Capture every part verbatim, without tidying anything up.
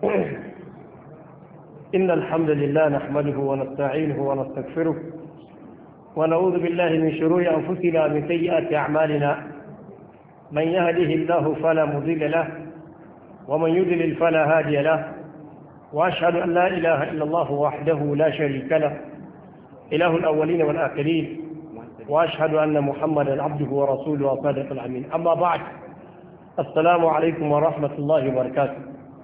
إن الحمد لله نحمده ونستعينه ونستغفره ونعوذ بالله من شرور أنفسنا ومن سيئات أعمالنا من يهده الله فلا مضل له ومن يضلل فلا هادي له وأشهد أن لا إله إلا الله وحده لا شريك له إله الأولين والآخرين وأشهد أن محمدا عبده ورسوله وصادق الأمين أما بعد السلام عليكم ورحمة الله وبركاته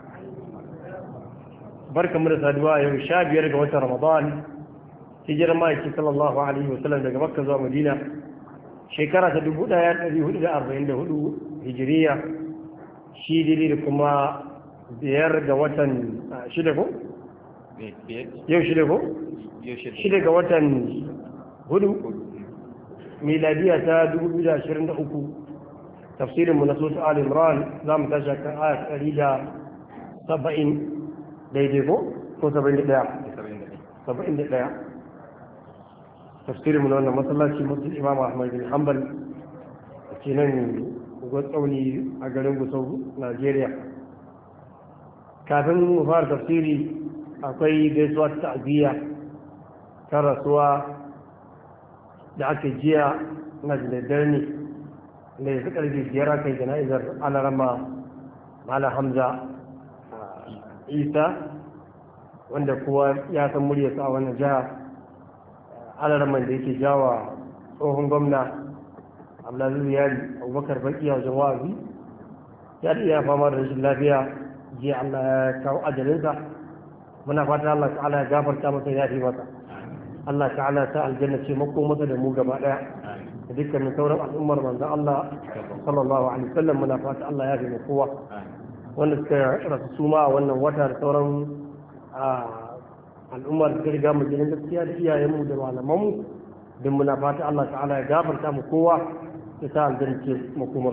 بركة من الأدواء يشاب يرجع وقت رمضان hijirar ma'aiki sallallahu alaihi wasallam daga makka zuwa madina shekara ta dubu ɗaya ɗari hudu da arba'in da hudu hijiriya shi daidai da kuma biyar ga watan shida ko? yau shida ko? shida ga watan hudu miladiya ta dubu biyu da ashirin da uku tafsirinmu na sosu al-imran za mu tashi kan aya ɗari da saba'in daidai ko? ko saba'in da ɗaya? saba'in da ɗaya tafsirin mu na wannan masallaci mutum imam ahmad bin hanbal da ke nan tsauni a garin gusau najeriya kafin mu fara tafsiri akwai gaisuwa ta ta'aziyya ta rasuwa da aka jiya na jinaddar ne da ya fi ƙarfi biyar aka yi jana'izar alarama mala hamza isa wanda kowa ya san muryarsa a wannan jiha alarman da yake jawa tsohon gwamna abdulaziz yari abubakar baki a wajen wa'azi ya da iya fama da rashin lafiya jiya allah ya kawo ajalinsa muna fata allah ta'ala ya gafarta masa ya fi masa allah ta'ala ta aljanna ce mako masa da mu gaba daya da dukkanin sauran al'ummar manzo allah sallallahu alaihi wasallam muna fata allah ya fi mu kowa wanda suka rasu suma a wannan wata da sauran al'ummar da riga mu gidan gaskiya da iyayenmu da malamanmu don muna fata Allah ta'ala ya gafarta mu kowa ya sa aljanna makomar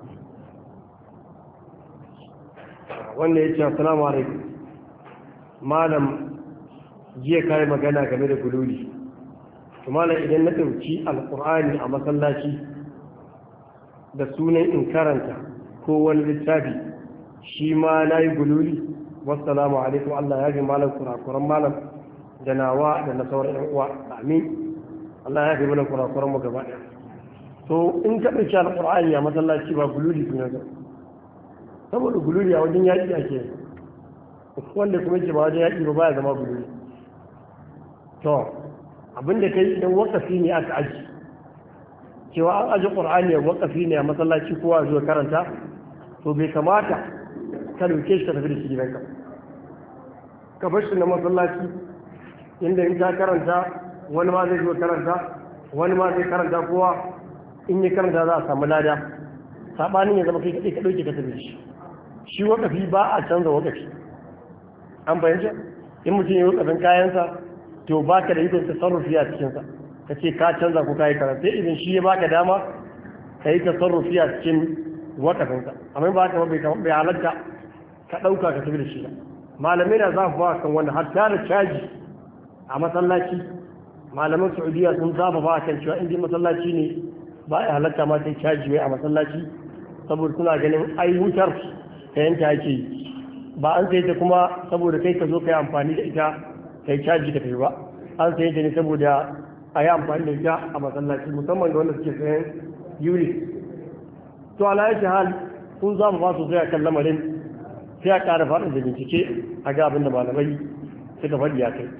wanda ya ce assalamu alaikum malam jiya kai magana game da gululi to malam idan na dauki alqur'ani a masallaci da sunan in karanta ko wani littafi shi ma nayi gululi wassalamu alaikum Allah ya fi malam kurakuran malam da nawa da na sauran yan uwa amin Allah ya fi mana kurakuran mu gaba ɗaya to in ka ɗauki alƙur'ani a masallaci ba gululi suna ga saboda gululi a wajen yaƙi ake wanda kuma ke ba wajen yaƙi ba baya zama gululi to abinda kai idan wakafi ne aka aji cewa an aji ƙur'ani a wakafi ne a masallaci kowa zuwa karanta to bai kamata ka dauke shi ka tafi da shi gidanka ka bar shi na masallaci inda in ka karanta wani ma zai zo karanta wani ma zai karanta kowa in yi karanta za a samu lada saɓanin ya zama kai kaɗai ka ɗauke ka tafi da shi shi wakafi ba a canza wakafi an fahimta in mutum ya yi wakafin kayansa to ba ka da ikon tasarrufi a cikinsa ka ce ka canza ko ka yi karanta sai idan shi ya baka dama ka yi tasarrufi a cikin wakafinsa amma ba ka bai halatta ka ɗauka ka tafi da shi malamai na za su ba kan wanda har tara caji a masallaci malaman saudiya sun zaba ba kan cewa inda masallaci ne ba a halatta ma sai caji wai a masallaci saboda suna ganin ai wutar ta yanta ake yi ba an sai ta kuma saboda kai ka zo ka yi amfani da ita ka yi caji ka tafi ba an sai ta ne saboda a yi amfani da ita a masallaci musamman ga wanda suke sayan unit to ala yake hal kun za mu ba su sai a kan lamarin sai a ƙara faɗin da bincike a ga abin da malamai suka faɗi ya kai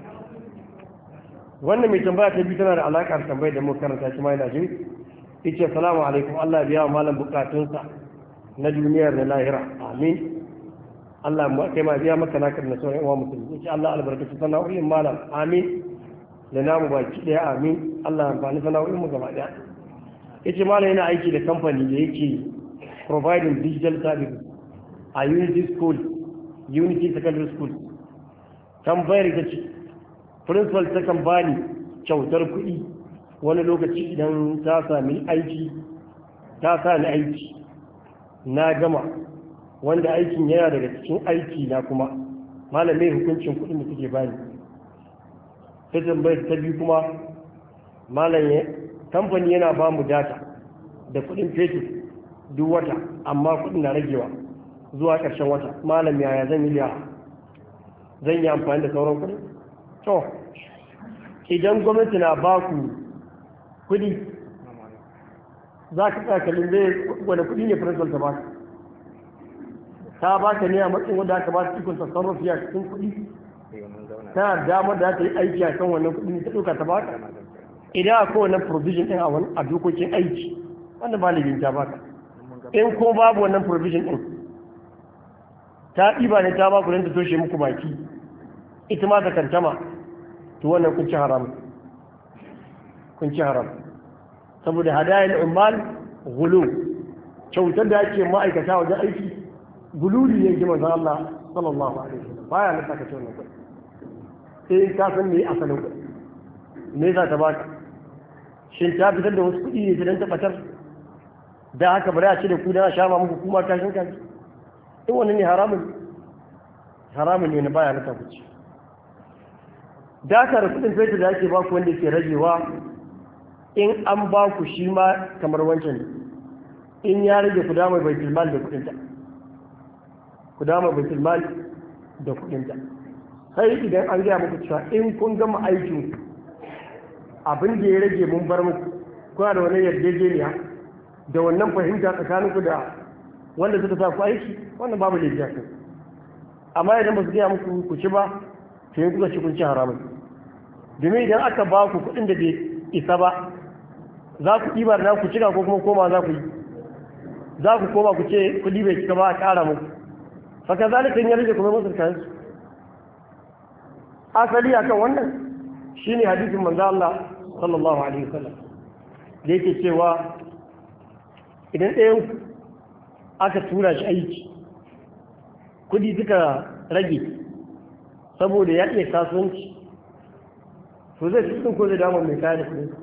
wannan mai tambaya ta biyu tana da alaƙar tambayar da muka karanta shi ma yana jin yace salamu alaikum Allah biya wa malam bukatunsa na duniyar da lahira amin Allah kai ma biya maka naka na sauran uwa musulmi yace Allah albarkaci sana'o'in malam amin da namu baki daya amin Allah amfani sana'o'in mu gaba daya yace malam yana aiki da kamfani da yake providing digital services a Unity School, Unity Secondary School. Tambayar ita ce, principal ta kan bani kyautar kuɗi wani lokaci idan ta sami aiki, ta sami aiki, na gama, wanda aikin yana daga cikin aiki na kuma, malamai hukuncin kuɗin da suke bani. Ta tambayar ta biyu kuma, malam kamfani yana ba mu data da kuɗin fetur duk wata, amma kuɗin na ragewa. zuwa ƙarshen wata malam yaya zan yi liya zan yi amfani da sauran kuɗi to idan gwamnati na ba ku kuɗi za ka tsakalin zai wani kuɗi ne principal ta ba ka ta ba ka ne a matsayin wanda aka ba su cikin tasarrufi a cikin kuɗi tana damar da ta yi aiki a kan wannan kuɗi ta ɗauka ta ba ka idan akwai wannan provision ɗin a wani a dokokin aiki wanda ba libin ta ba ka in ko babu wannan provision ɗin ta ɗiba ne ta ba ku don ta toshe muku baki ita ma ta kantama to wannan kun ci haram kun ci haram saboda hadayar ummal gulu kyautar da ake ma'aikata wajen aiki gululi ne ji manzon Allah sallallahu alaihi wasallam baya na saka wannan kuɗi sai ka san me asalin kuɗi me za ta baka shin ta fitar da wasu kuɗi ne don tabbatar da haka bari a ce da ku da sha ma muku kuma kashin kaji in wannan ne haramun haramun ne na baya na tabbaci da haka da kuɗin fetur da ake ba ku wanda ke ragewa in an ba ku shi ma kamar wancan in ya rage ku dama baitul mal da kuɗinta ku dama baitul mal da kuɗinta sai idan an gaya muku cewa in kun gama aikin abin da ya rage mun bar muku kuna da wani yarjejeniya da wannan fahimta tsakaninku da wanda suka sa ku aiki wannan babu laifi a amma idan ba su gaya muku ku ci ba to yin kuka ci kun ci haramun domin idan aka ba ku kuɗin da bai isa ba za ku ɗiba da ku cika ko kuma koma za ku yi za ku koma ku ce kuɗi bai cika ba a ƙara muku faka zalikin ya rage kuma masu kayan su asali akan wannan shine hadisin manzo Allah sallallahu alaihi wasallam da yake cewa idan ɗayan aka tura shi aiki kuɗi suka rage saboda ya iya kasuwanci to zai cikin ko zai damar mai kayan da kuɗin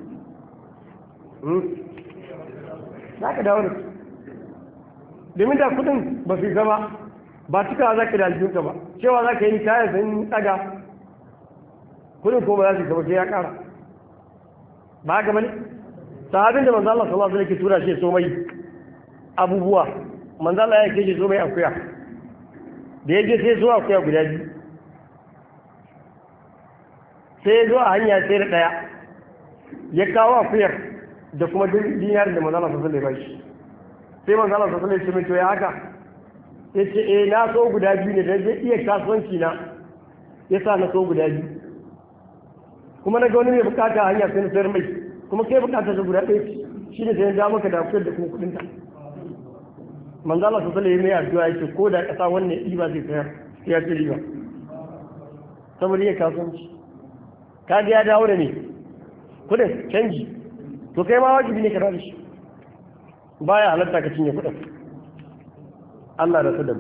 za ka dawo da su domin da kuɗin ba su gaba ba cikawa za ka da aljihunka ba cewa za ka yi kayan sun ɗaga kuɗin ko ba za su gaba sai ya ƙara ba ga mani sahabin da manzo Allah sallallahu alaihi wasallam yake tura shi so mai abubuwa manzo Allah ya ke so mai akuya da ya je sai so akuya guda biyu sai zo a hanya sai da ɗaya ya kawo akuyar da kuma dinar da manzo Allah sallallahu alaihi wasallam ya bashi sai manzo Allah sallallahu alaihi wasallam ya ce ya haka yace eh na so guda biyu ne da zai iya kasuwanci na yasa na so guda biyu kuma na ga wani mai bukata a hanya sai na sayar mai kuma kai bukata da guda ɗaya shi ne sai ya maka da akuyar da kuma kuɗinta manzo Allah sallallahu alaihi wasallam ya addu'a yake ko da ƙasa wannan ɗiba zai sayar sai ya ci riba saboda iya kasuwanci ka ga ya dawo da ne kudin canji to kai ma wajibi ne ka dawo da shi baya halatta ka cinye kudin Allah da sadam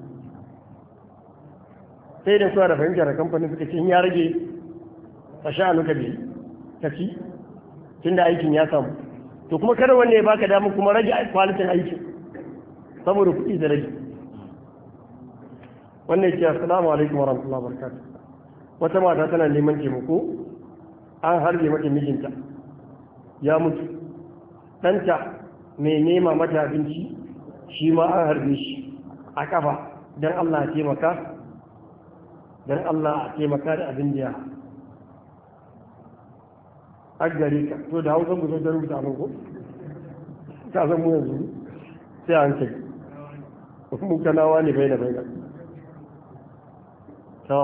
sai da suwa da fahimtar da kamfanin suka ce in ya rage a sha'anu ka bi ka ci tun da aikin ya samu to kuma kada wanne ya baka damu kuma rage kwalitin aikin saboda kuɗi da rage wannan ya ce assalamu alaikum wa rahmatullahi wa barakatuh wata mata tana neman taimako an harbe mata mijinta ya mutu ɗanta mai nema mata abinci shi ma an harbe shi a kafa don Allah a taimaka don Allah a taimaka da abin da ya aggare ka to da hausa ku zo da rubuta abin ko ta zan mu yanzu sai an ce mu kanawa ne bai da bai da to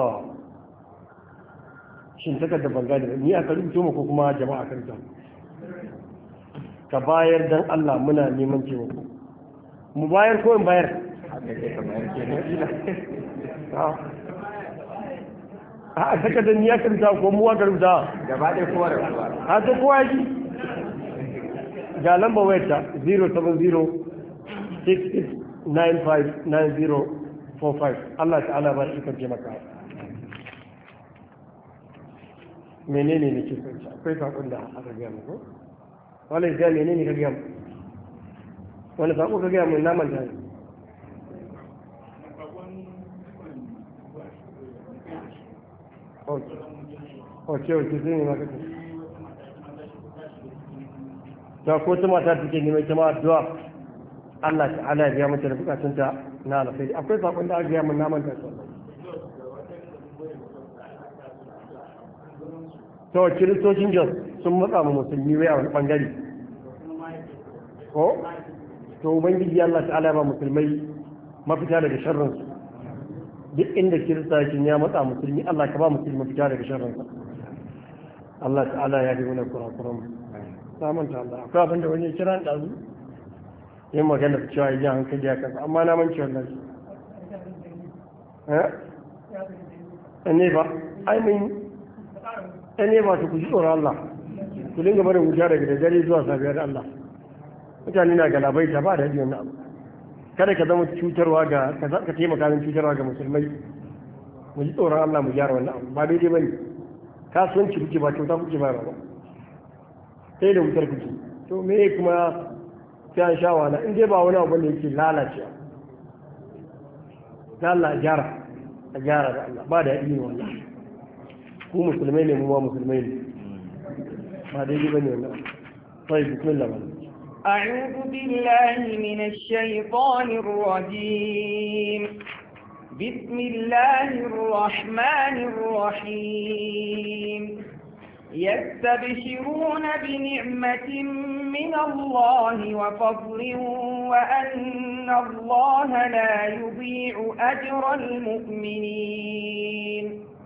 shin takar da banga da ni aka rubuto mu ko kuma jama'a kan ta ka bayar dan Allah muna neman taimako mu bayar ko in bayar a takar da ni ya karanta ko mu aka rubuta gaba ɗaya kowa da kowa ha to kowa ji ga lamba wayarta zero seven zero six six nine five nine zero four five Allah ta'ala ba shi kan taimaka menene ne ke kwanci akwai sakon da aka gaya mu ko wala ya menene ka gaya mu wani sako ka gaya mu na manta ne ok ok sai ne maka ta ko ta mata take neman ta ma addu'a Allah ta'ala ya biya mata da bukatunta na alkhairi akwai sakon da aka yi mun naman ta to kiristocin jos sun matsa mu musulmi wai a wani bangare ko to ubangiji Allah ta'ala ba musulmai mafita daga sharrin su duk inda kirista yake ya matsa musulmi Allah ka ba musulmi mafita daga sharrin sa Allah ta'ala ya yi mana kurakuran mu samun ta Allah akwai abinda wani ya kira da zu yin magana da cewa yin hankali ya kasa amma na manci wannan eh ne ba ai mun ne ba su ku ji tsoron Allah ku dinga barin wuta daga dare zuwa safiyar Allah mutane na galabai ta ba da hajiyar abu kada ka zama cutarwa ga ka taimaka min cutarwa ga musulmai mu ji tsoron Allah mu gyara wannan abu ba daidai bane kasuwanci kuke ba kyauta kuke ba ba sai da wutar kuke to me kuma sai an sha wahala in dai ba wani abu ne yake lalacewa ta Allah a gyara a gyara da Allah ba da yaɗi ne wannan ku musulmai ne mu ma musulmai ne ba daidai bane wannan sai bismillah أعوذ بالله من الشيطان الرجيم بسم الله الرحمن الرحيم يستبشرون بنعمة من الله وفضل وأن الله لا يضيع أجر المؤمنين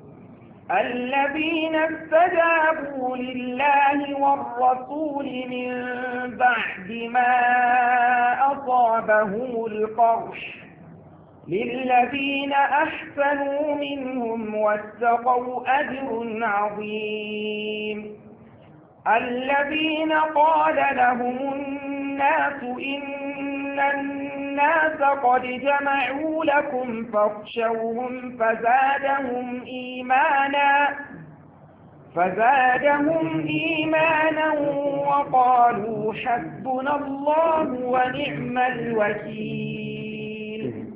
الذين استجابوا لله والرسول من بعد ما أصابهم القرح للذين أحسنوا منهم واتقوا أجر عظيم الذين قال لهم الناس إن الناس قد جمعوا لكم فاخشوهم فزادهم إيمانا فزادهم إيمانا وقالوا حسبنا الله ونعم الوكيل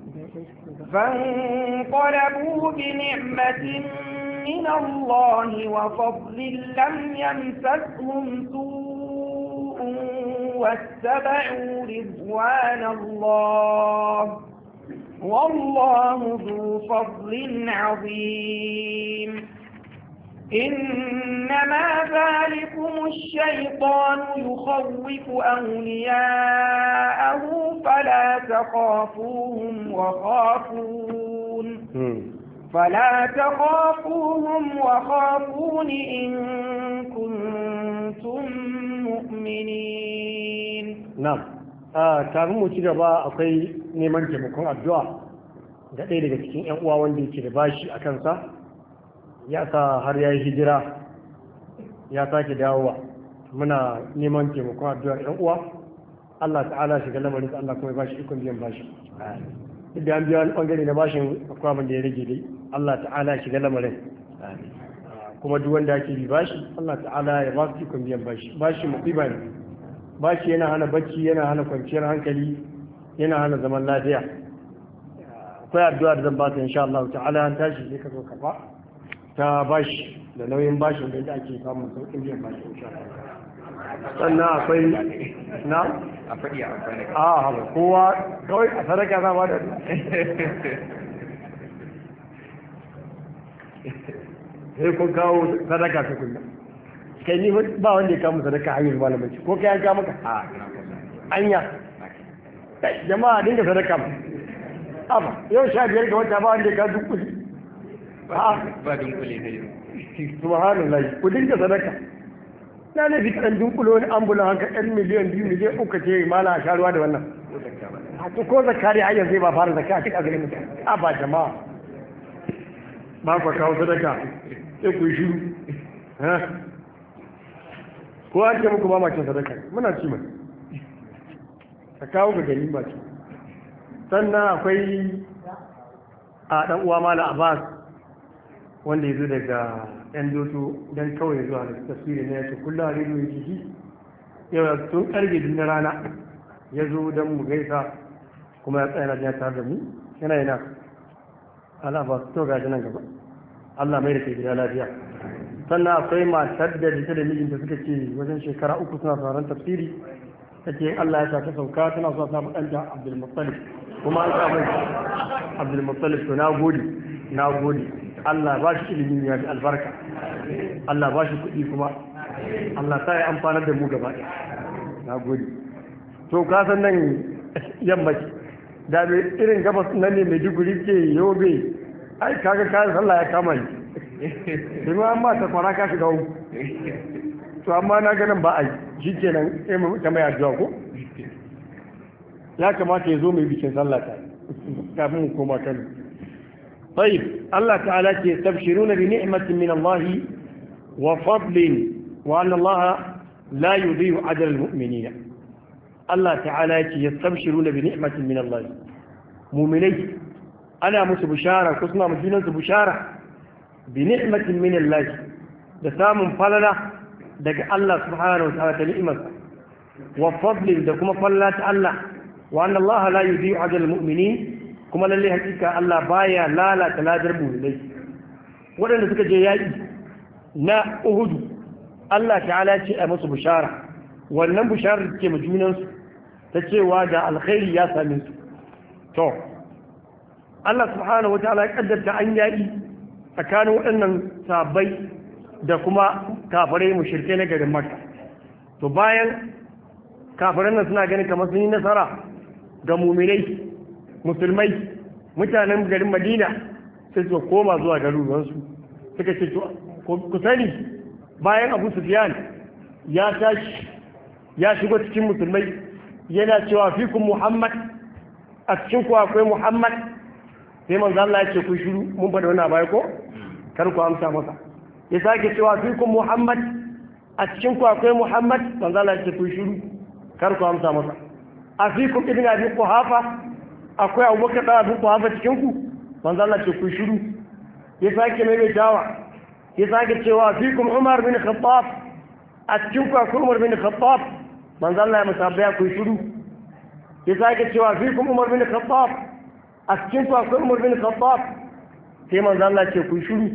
فانقلبوا بنعمة من الله وفضل لم يمسسهم سوء واتبعوا رضوان الله والله ذو فضل عظيم إنما ذلكم الشيطان يخوف أولياءه فلا تخافوهم وخافون فلا تخافوهم وخافون إن كنتم مؤمنين نعم kafin mu ci gaba akwai neman taimakon addu'a da ɗaya daga cikin 'yan uwa wanda yake da bashi a kansa ya sa har ya yi hijira ya sake dawowa muna neman taimakon addu'ar 'yan uwa Allah ta'ala shiga lamarin Allah kuma ya bashi ikon biyan bashi duk da an biya wani bangare na bashin akwai abin da ya rage dai Allah ta'ala shiga lamarin kuma duk wanda ake bi bashi Allah ta'ala ya ba su ikon biyan bashi bashi musiba ne bashi yana hana bacci yana hana kwanciyar hankali yana hana zaman lafiya akwai addu'a da zan ba ta insha Allah ta'ala an tashi sai ka zo ka ba ta bashi da nauyin bashin da ake samun sauƙin biyan bashi insha Allah sannan akwai na a faɗi a amfani a haɓa kowa kawai a sadaka za ba da sai kun kawo sadaka ta kullum kai ni ba wanda ya kama sadaka hanyar malamanci ko kai an kama ka a anya jama'a dinga sadaka ba amma yau sha biyar ga wata ba wanda ya kawo dukkuli ba dunkule da yau subhanallah ku dinga sadaka na ne fi ɗan dunkulo wani ambulan haka ɗan miliyan biyu miliyan uku ce mala a sharuwa da wannan a to ko zakari har yanzu ba fara zakka a cikin azumin mutum a ba jama'a ba ku kawo sadaka sai ku yi shiru ko an ce muku ba ma cin sadaka muna ci mai ka kawo ga gani ba ci sannan akwai a ɗan uwa mala abbas wanda ya zo daga yan doto don kawai zuwa da tasiri na yace kullum a rediyo yake ji yau tun karfe biyu na rana ya zo don mu gaisa kuma ya tsaya na jiya tare da mu yana yana Allah ba su to gashi nan gaba Allah mai da ke gida lafiya sannan akwai matar da ita da mijinta suka ce wajen shekara uku suna sauran tafsiri ta ce Allah ya sa ta sauka tana so samu ɗanta Abdul Muttalib kuma an samu Abdul Muttalib to na gode na gode Allah ba shi ilimi ya albarka Allah ba shi kuɗi kuma Allah ta yi amfanar da mu gaba ɗaya na gode to ka san nan yammaci da mai irin gabas nan ne mai duguri ke yobe ai kaga kayan sallah ya kama ni sai ma amma ta kwara ka shiga uku to amma na ganin ba a yi shi kenan sai mu ta mai addu'a ko ya kamata ya zo mai bikin sallah ta kafin mu koma kan طيب الله تعالى يستبشرون بنعمة من الله وفضل وأن الله لا يضيع أجر المؤمنين الله تعالى يستبشرون بنعمة من الله مؤمنين أنا مس بشارة كسنا مدينة بشارة بنعمة من الله دسام فلنا دق الله سبحانه وتعالى نعمة وفضل دكما فلات الله وأن الله لا يضيع أجر المؤمنين kuma lalle hakika Allah baya lalata ladar mu'minai waɗanda suka je yaƙi na Uhud Allah ta'ala ce a musu bishara wannan bisharar da ke majunan su ta cewa da alkhairi ya same su to Allah subhanahu wataala ya kaddarta an yaƙi tsakanin waɗannan sahabbai da kuma kafirai mushrikai na garin Makka to bayan kafiran nan suna ganin kamar sun yi nasara ga mu'minai musulmai mutanen garin Madina sai su koma zuwa garuruwansu suka ce ku sani bayan Abu Sufyan ya tashi ya shigo cikin musulmai yana cewa fikum Muhammad a cikin ku akwai Muhammad sai manzo Allah ya ce ku shiru mun bada wannan bai ko kar ku amsa masa ya sake cewa fikum Muhammad a cikin ku akwai Muhammad manzo Allah ya ce ku shiru kar ku amsa masa a fikum ibn Abi Quhafa akwai abubakar da abin kuwa cikin ku manzo Allah ce ku shiru ya sake mai tawa ya sake cewa fikum Umar bin Khattab a cikin ku akwai Umar bin Khattab manzo Allah ya musabaya ku shiru ya sake cewa fikum Umar bin Khattab a cikin ku akwai Umar bin Khattab sai manzo Allah ce ku shiru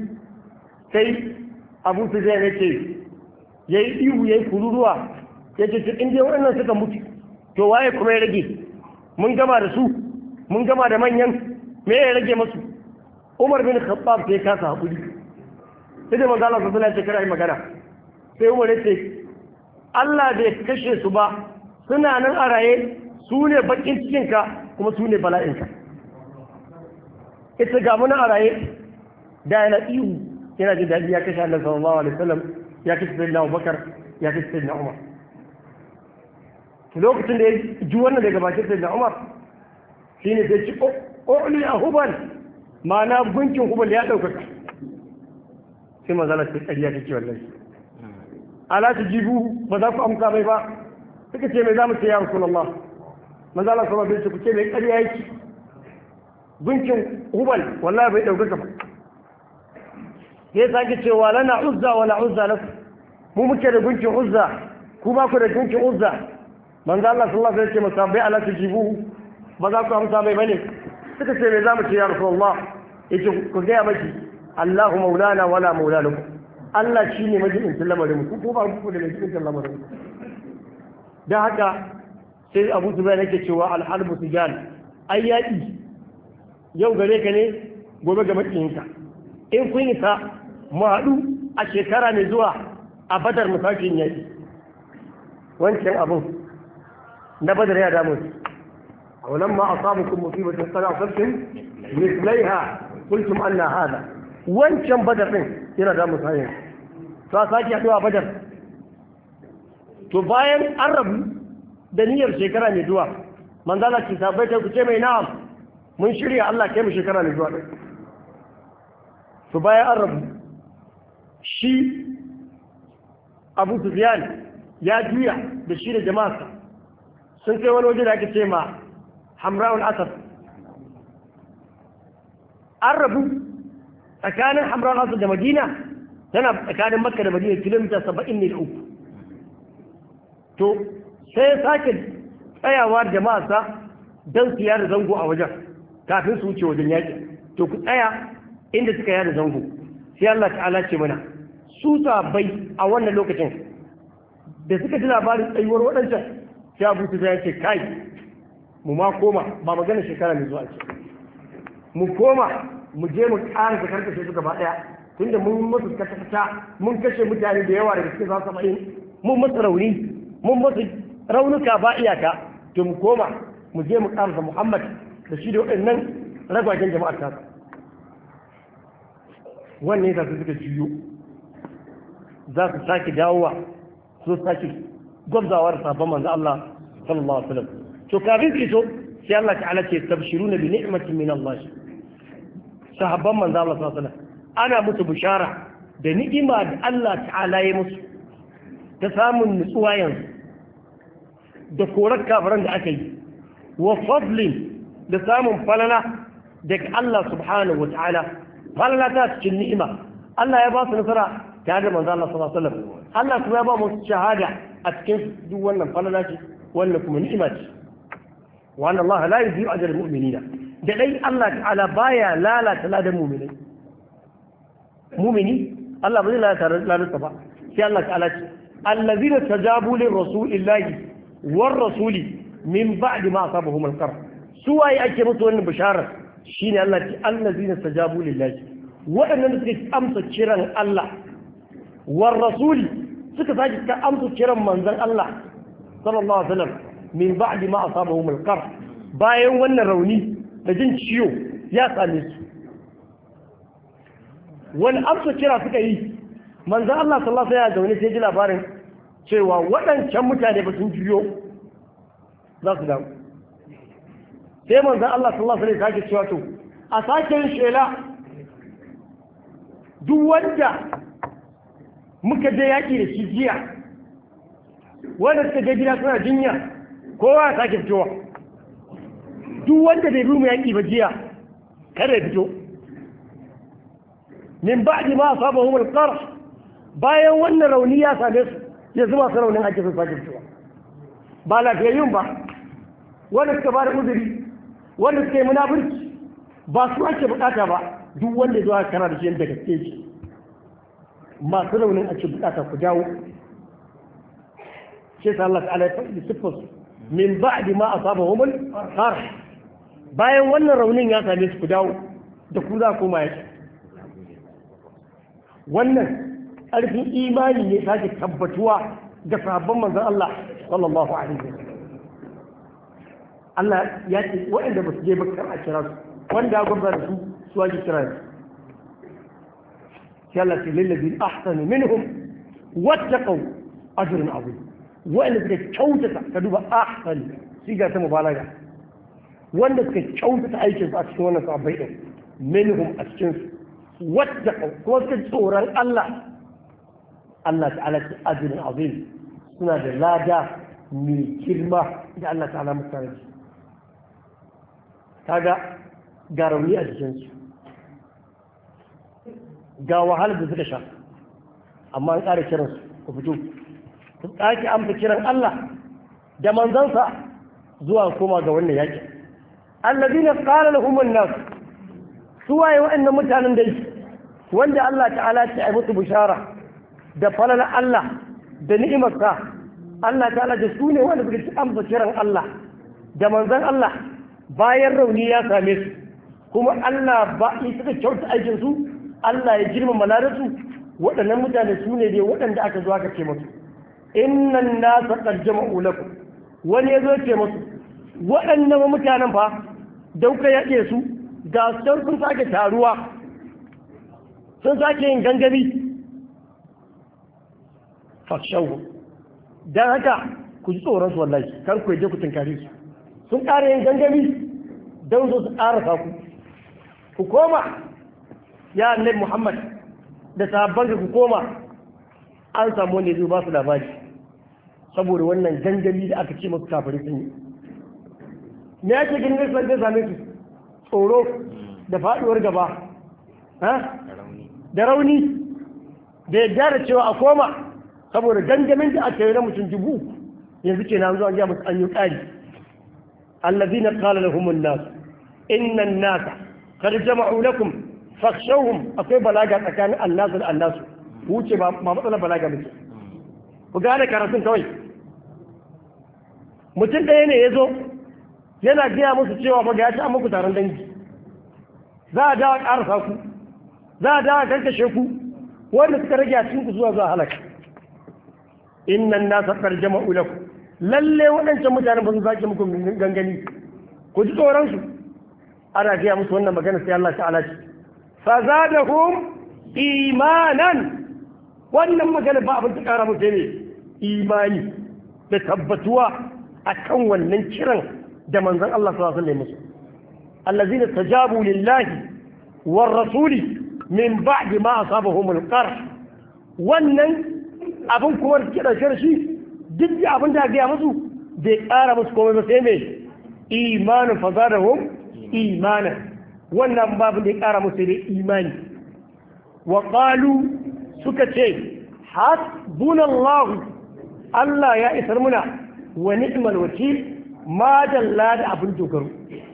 sai Abu Sufyan ya ce yayi ihu yayi kururuwa yace in dai wannan suka mutu to waye kuma ya rage mun gama da su mun gama da manyan me ya rage masu Umar bin Khattab sai ka sa hakuri sai da manzo Allah sallallahu alaihi wasallam ya magana sai Umar ya ce Allah bai kashe su ba suna nan a raye su ne bakin cikin ka kuma su ne bala'in ka ita ga mun a raye da yana ihu yana da dadi ya kashe Allah sallallahu alaihi wasallam ya kashe Sayyidina Abubakar ya kashe Sayyidina Umar lokacin da ya ji wannan daga bakin Sayyidina Umar shi ne sai ci ƙoli a hubal ma'ana gunkin hubal ya ɗaukaka sai mazala sai ƙariya ta ce wallahi ala ta jibu ba za ku amsa mai ba suka ce mai za mu ce ya rasu Allah mazala sama bai ce ku ce mai ƙariya yake gunkin hubal wallahi bai ɗaukaka ba sai sake cewa lana uzza wala uzza lasu mu muke da gunkin uzza ku ba ku da gunkin uzza manzo Allah sallallahu alaihi wasallam ya ce musabbai ala ta jibu ba za ku amsa mai bane suka ce me za mu ce ya rasulullah yace ku gaya maki Allahu maulana wala maula lakum Allah shine majibincin lamarin ku ko ba ku da majibincin lamarin ku dan haka sai Abu Sufyan yake cewa al-harbu sijal ayyaki yau gare ka ne gobe ga makiyinka in kun yi ta mu haɗu a shekara mai zuwa a Badar musakin yaki wancan abun na Badar ya damu ولما أصابكم مصيبة قد أصبتم مثليها قلتم أن هذا وانشم بدر إلى دام صحيح فأساك يحدوها بدر تباين الرب دنيا شكرا ندوا من ذلك كتابته كتابه نعم من شريع الله كم شكرا ندوا تباين الرب شي أبو سفيان يا جويا بشير جماعة سنكي ونوجد هكي تيما حمراء الأسد الربو أكان حمراء الأسد ده مدينة هنا أكان مكة ده مدينة كيلومتر سبعين من الأوب تو سيساكد أي أوار جماعة دون سيارة زنقو أو وجه كافين سوچي ودنياك تو كنت أيا إن دسك يارة زنقو سي الله تعالى شمنا سوسا بي أولنا لوكتين da suka ji labarin tsayuwar waɗancan sai Abu Sufyan ya ce kai mu ma koma ba magana shekara mai zuwa ce mu koma mu je mu ƙara da karkashe su gaba ɗaya tunda mun musu kata-kata mun kashe mutane da yawa daga cikin zasu saba'in mun musu rauni mun musu raunuka ba iyaka to mu koma mu je mu ƙarasa Muhammad da shi da waɗannan ragwajen jama'ar ta wannan yasa su suka juyo za su sake dawowa su sake gwabzawar sabon manzo Allah sallallahu alaihi wasallam to kafin su so sai Allah ta'ala ce tabshiruna bi ni'matin min Allah sahabban manzo Allah sallallahu alaihi wasallam ana musu bishara da ni'ima da Allah ta'ala ya musu ta samun nutsuwa yanzu da korar kafiran da aka yi wa fadlin da samun falala daga Allah subhanahu wa ta'ala falala ta cikin ni'ima Allah ya ba su nasara tare da manzo Allah sallallahu alaihi wasallam Allah kuma ya ba mu shahada a cikin duk wannan falala ce wannan kuma ni'ima ce wa anna Allah la yudhi'u ajra al-mu'minina da dai Allah ta'ala baya lalata ladan mu'minai mu'mini Allah ba zai lalata ladan ba sai Allah ta'ala ce allazina tajabu lirrasulillahi war rasuli min ba'di ma asabahum al-qarh su waye ake musu wannan bisharar shine Allah ce allazina tajabu lillahi waɗannan da suka amsa kiran Allah war rasuli suka sake ka amsa kiran manzon Allah sallallahu alaihi wasallam min ba'di ma asabahum al-qarh bayan wannan rauni da jin ciwo ya same su wani amsa kira suka yi manzon Allah sallallahu alaihi wasallam zaune sai ji labarin cewa waɗancan mutane ba sun juyo za su dawo sai manzon Allah sallallahu alaihi wasallam sake cewa to a sake yin shela duk wanda muka je yaƙi da shi jiya wanda suka je gida suna jinya kowa ya sake fitowa duk wanda bai bi mu yaƙi ba jiya kada ya fito min ba'di ma asabahum al-qarh bayan wannan rauni ya same su ya zuma su raunin ake sun sake fitowa ba lafiyayyun ba wanda suka ba da uzuri wanda suka yi munafurci ba su ake bukata ba duk wanda ya zo aka kara da shi yadda gaske shi masu raunin ake bukata ku dawo shi sa Allah ta'ala ya faɗi siffar min ba'di ma asabahum al-qarh bayan wannan raunin ya same su ku dawo da ku za ku ma yake wannan ƙarfin imani ne sake tabbatuwa ga sahabban manzon Allah sallallahu alaihi wasallam Allah ya ce waɗanda ba su je ba kar a kira su wanda ya gwamza da su su ake kira su sai Allah ce lillazi ahsanu minhum wattaqu ajrun azim wanda suka kyautata ka duba ahsan siga ta mubalaga wanda suka kyautata aikin su a cikin wannan sahabbai din minhum a cikin su wattaqu kuma suka tsoron Allah Allah ta'ala ce ajrun azim suna da lada mai girma da Allah ta'ala mutane kaga ga rauni a jikinsu ga wahalar da suka sha amma an ƙara kiransu ku fito ku tsaki amsa kiran Allah da manzansa zuwa koma ga wannan yaƙi allazina qala lahum an-nas su waye wa'annan mutanen da wanda Allah ta'ala ya yi musu bishara da falala Allah da ni'imarsa Allah ta'ala da su ne wanda suka amsa kiran Allah da manzan Allah bayan rauni ya same su kuma Allah ba yi suka kyauta aikin su Allah ya girma maladarsu waɗannan mutane su ne dai waɗanda aka zo aka ce musu innan nasa qad jama'u lakum wani ya zo ce musu waɗannan mutanen fa da kuka yaƙe su ga sun sun sake taruwa sun sake yin gangami fashawu dan haka ku ji tsoron su wallahi kar ku je ku tunkare su sun ƙara yin gangami don zo su ƙarasa ku ku koma ya annabi Muhammad da sahabbanka ku koma an samu wanda zai ba su labari saboda wannan gangami da aka ce masu kafiri sun yi me yake ganin zai zai same su tsoro da faduwar gaba da rauni da yadda da cewa a koma saboda gangamin da aka yi na mutum dubu yanzu ke na zuwa an musu an yi ƙari allazina qala lahum an-nas inna an-nasa qad jama'u lakum fakhshawhum akwai balaga tsakanin annas da annas wuce ba matsalar balaga muke ku gane karatun kawai mutum ɗaya ne ya zo yana gaya musu cewa ba ga ya ci an muku taron dangi za a dawo ƙarasa ku za a dawo karkashe ku wanda suka rage a cikin ku zuwa zuwa halaka innan nasa qad jama'u lakum lalle waɗancan mutanen ba su sake muku gangani ku ji tsoron su ana gaya musu wannan magana sai Allah ta'ala ce fa zadahum imanan wannan magana ba abin ta ƙara musu ne imani da tabbatuwa akan wannan kiran da manzon Allah sallallahu alaihi wasallam allazina tajabu lillahi war rasuli min ba'di ma asabahum al-qarh wannan abin kuma da kira shi duk abin da ga musu bai ƙara musu komai ba sai me imanin fazadahum imanan wannan babu da ya ƙara musu da imani wa qalu suka ce hasbunallahu Allah ya isar muna wa ni'mal wakil ma dalla da abin dogaro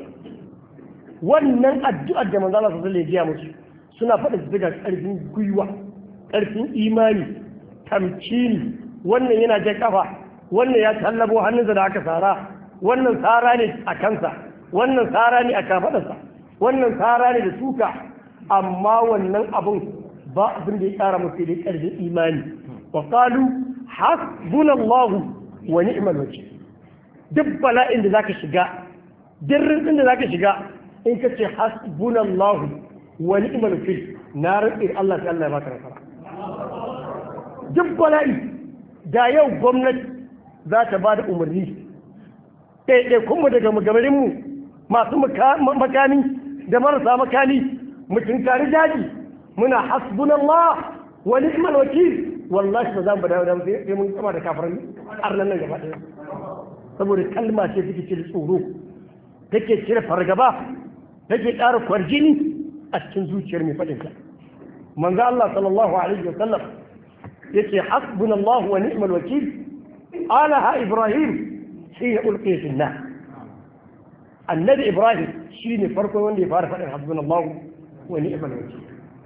wannan addu'ar da manzo Allah sallallahu alaihi wasallam ya musu suna faɗa su daga ƙarfin gwiwa ƙarfin imani tamkini wannan yana jan kafa wannan ya tallabo hannunsa da aka tsara wannan tsara ne a kansa wannan tsara ne a kafaɗarsa wannan tsara ne da suka amma wannan abun ba abin da ya ƙara musu da ƙarfin imani wa qalu hasbunallahu wa ni'mal wakil duk bala'in da zaka shiga duk rinsin da zaka shiga in ka ce hasbunallahu wa ni'mal wakil na rabbi Allah ta Allah ya baka nasara duk bala'i da yau gwamnati za ta ba da umarni ɗaiɗai kuma daga magabarinmu masu makami da marasa makami mutum tare daji muna hasbunallah wa ni'mal wakil wallahi ba za mu bada da sai mun kama da kafirin arnan nan gaba ɗaya saboda kalma ce take cire tsoro take cire fargaba take ƙara kwarjini a cikin zuciyar mai faɗinta manzo Allah sallallahu alaihi wa sallam yace hasbunallahu wa ni'mal wakil alaha ibrahim shi ya ulqiya fi nar annabi ibrahim shine farko wanda ya fara faɗin hasbunallahu wa ni'mal wakil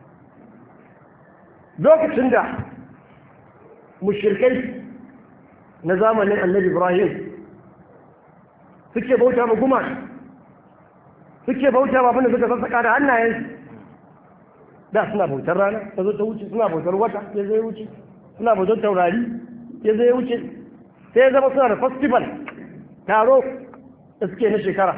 lokacin da mushrikai na zamanin annabi ibrahim suke bauta ma guma suke bauta ma abinda suka sassaka da hannayensu da suna bautar rana ta zo ta wuce suna bautar wata ya zai wuce suna bautar taurari ya zai wuce sai ya zama suna da festival taro da suke na shekara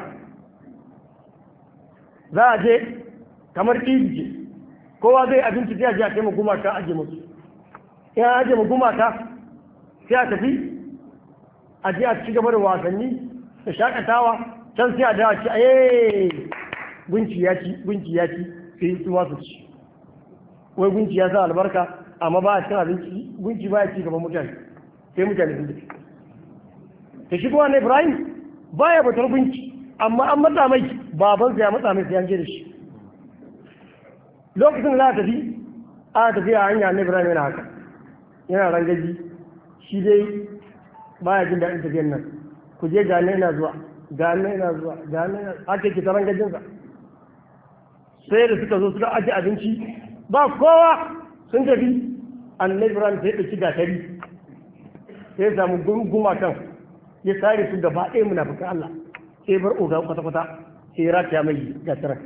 za a je kamar ƙirji kowa zai abinci sai a je a kai ma gumaka aje musu in an aje ma gumaka sai a tafi a je a ci gaba da wasanni da shakatawa can sai a dawa ci aye gunci ya ci gunci ya ci sai su wasu ci wai gunci ya sa albarka amma ba a cin abinci gunci ba ya ci gaban mutane sai mutane sun tafi ta shi kowa na ibrahim ba ya batar gunci amma an matsa mai babansa ya matsa mai sai an je da shi lokacin da za a tafi a tafi a hanya na ibrahim yana haka yana rangaji shi dai ba ya jin daɗin tafiyar nan ku je gane yana zuwa gane yana zuwa gane yana ake kita rangajinsa sai da suka zo suka ajiye abinci ba kowa sun tafi annabi ibrahim sai ɗauki gatari sai ya samu gumakan ya sare su gaba ɗaya munafikan Allah sai bar oga kwata-kwata sai ya rataya mai gatarar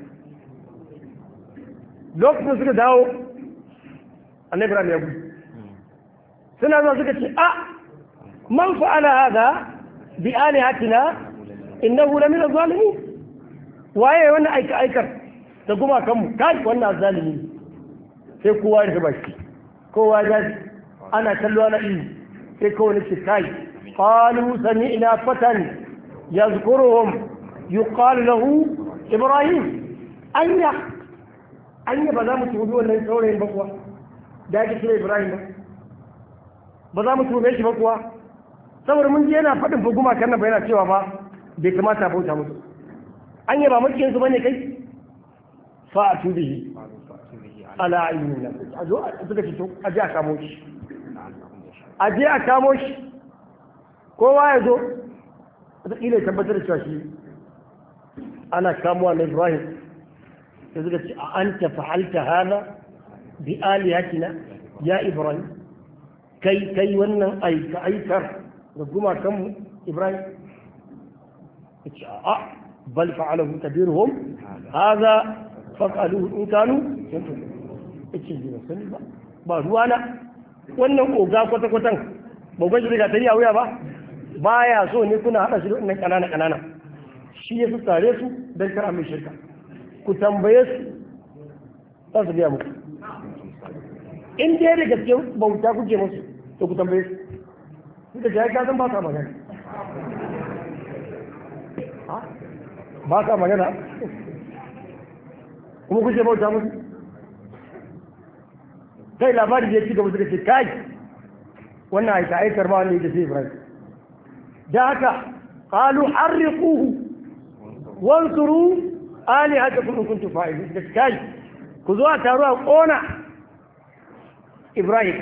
lokacin suka dawo annabi ibrahim ya gudu suna zuwa suka ce a man fa'ala hada bi alihatina innahu la min az-zalimin waye wannan aika aikar da kuma kanmu kai wannan zalimi sai kowa ya rubuta shi kowa ya ji ana kallo ana yi sai kowa ne ce kai qalu sami'na fatan yazkuruhum yuqalu lahu ibrahim anya anya ba za mu tuhu wannan saurayin ba kuwa da ake kira ibrahim ba ba za mu tuhume shi ba kuwa saboda mun ji yana faɗin fa gumakan nan ba yana cewa ba bai kamata a bauta musu an yaba makiyansu ba ne kai fa a tubihi ala ayyuna a zo a suka fito a je a kamo shi a je a kamo shi kowa ya zo wataƙila ya tabbatar da cewa shi ana kamuwa na ibrahim da suka ce a an ta fa'alta hana bi alihatina ya ibrahim kai kai wannan aika aikar da gumakanmu ibrahim yace a bal fa'alahu kabiruhum hadha fa'aluhu in kanu yace ji ba sani ba ba ruwana wannan oga kwata kwatan ba gwaji daga tari a wuya ba baya so ne kuna hada shi da wannan kanana kanana shi ya fi tare su don kar mai shirka ku tambaye su za su biya muku in dai da gaske bauta kuke musu to ku tambaye su suka ce ya san ba sa magana ba sa magana kuma kuke bauta musu kai labari da ya ci gaba suka ce kai wannan aika aikar ma wanda ya ce Ibrahim da haka qalu harriquhu wansuru alihatakum in kuntum fa'ilin da kai ku zo a taro a kona Ibrahim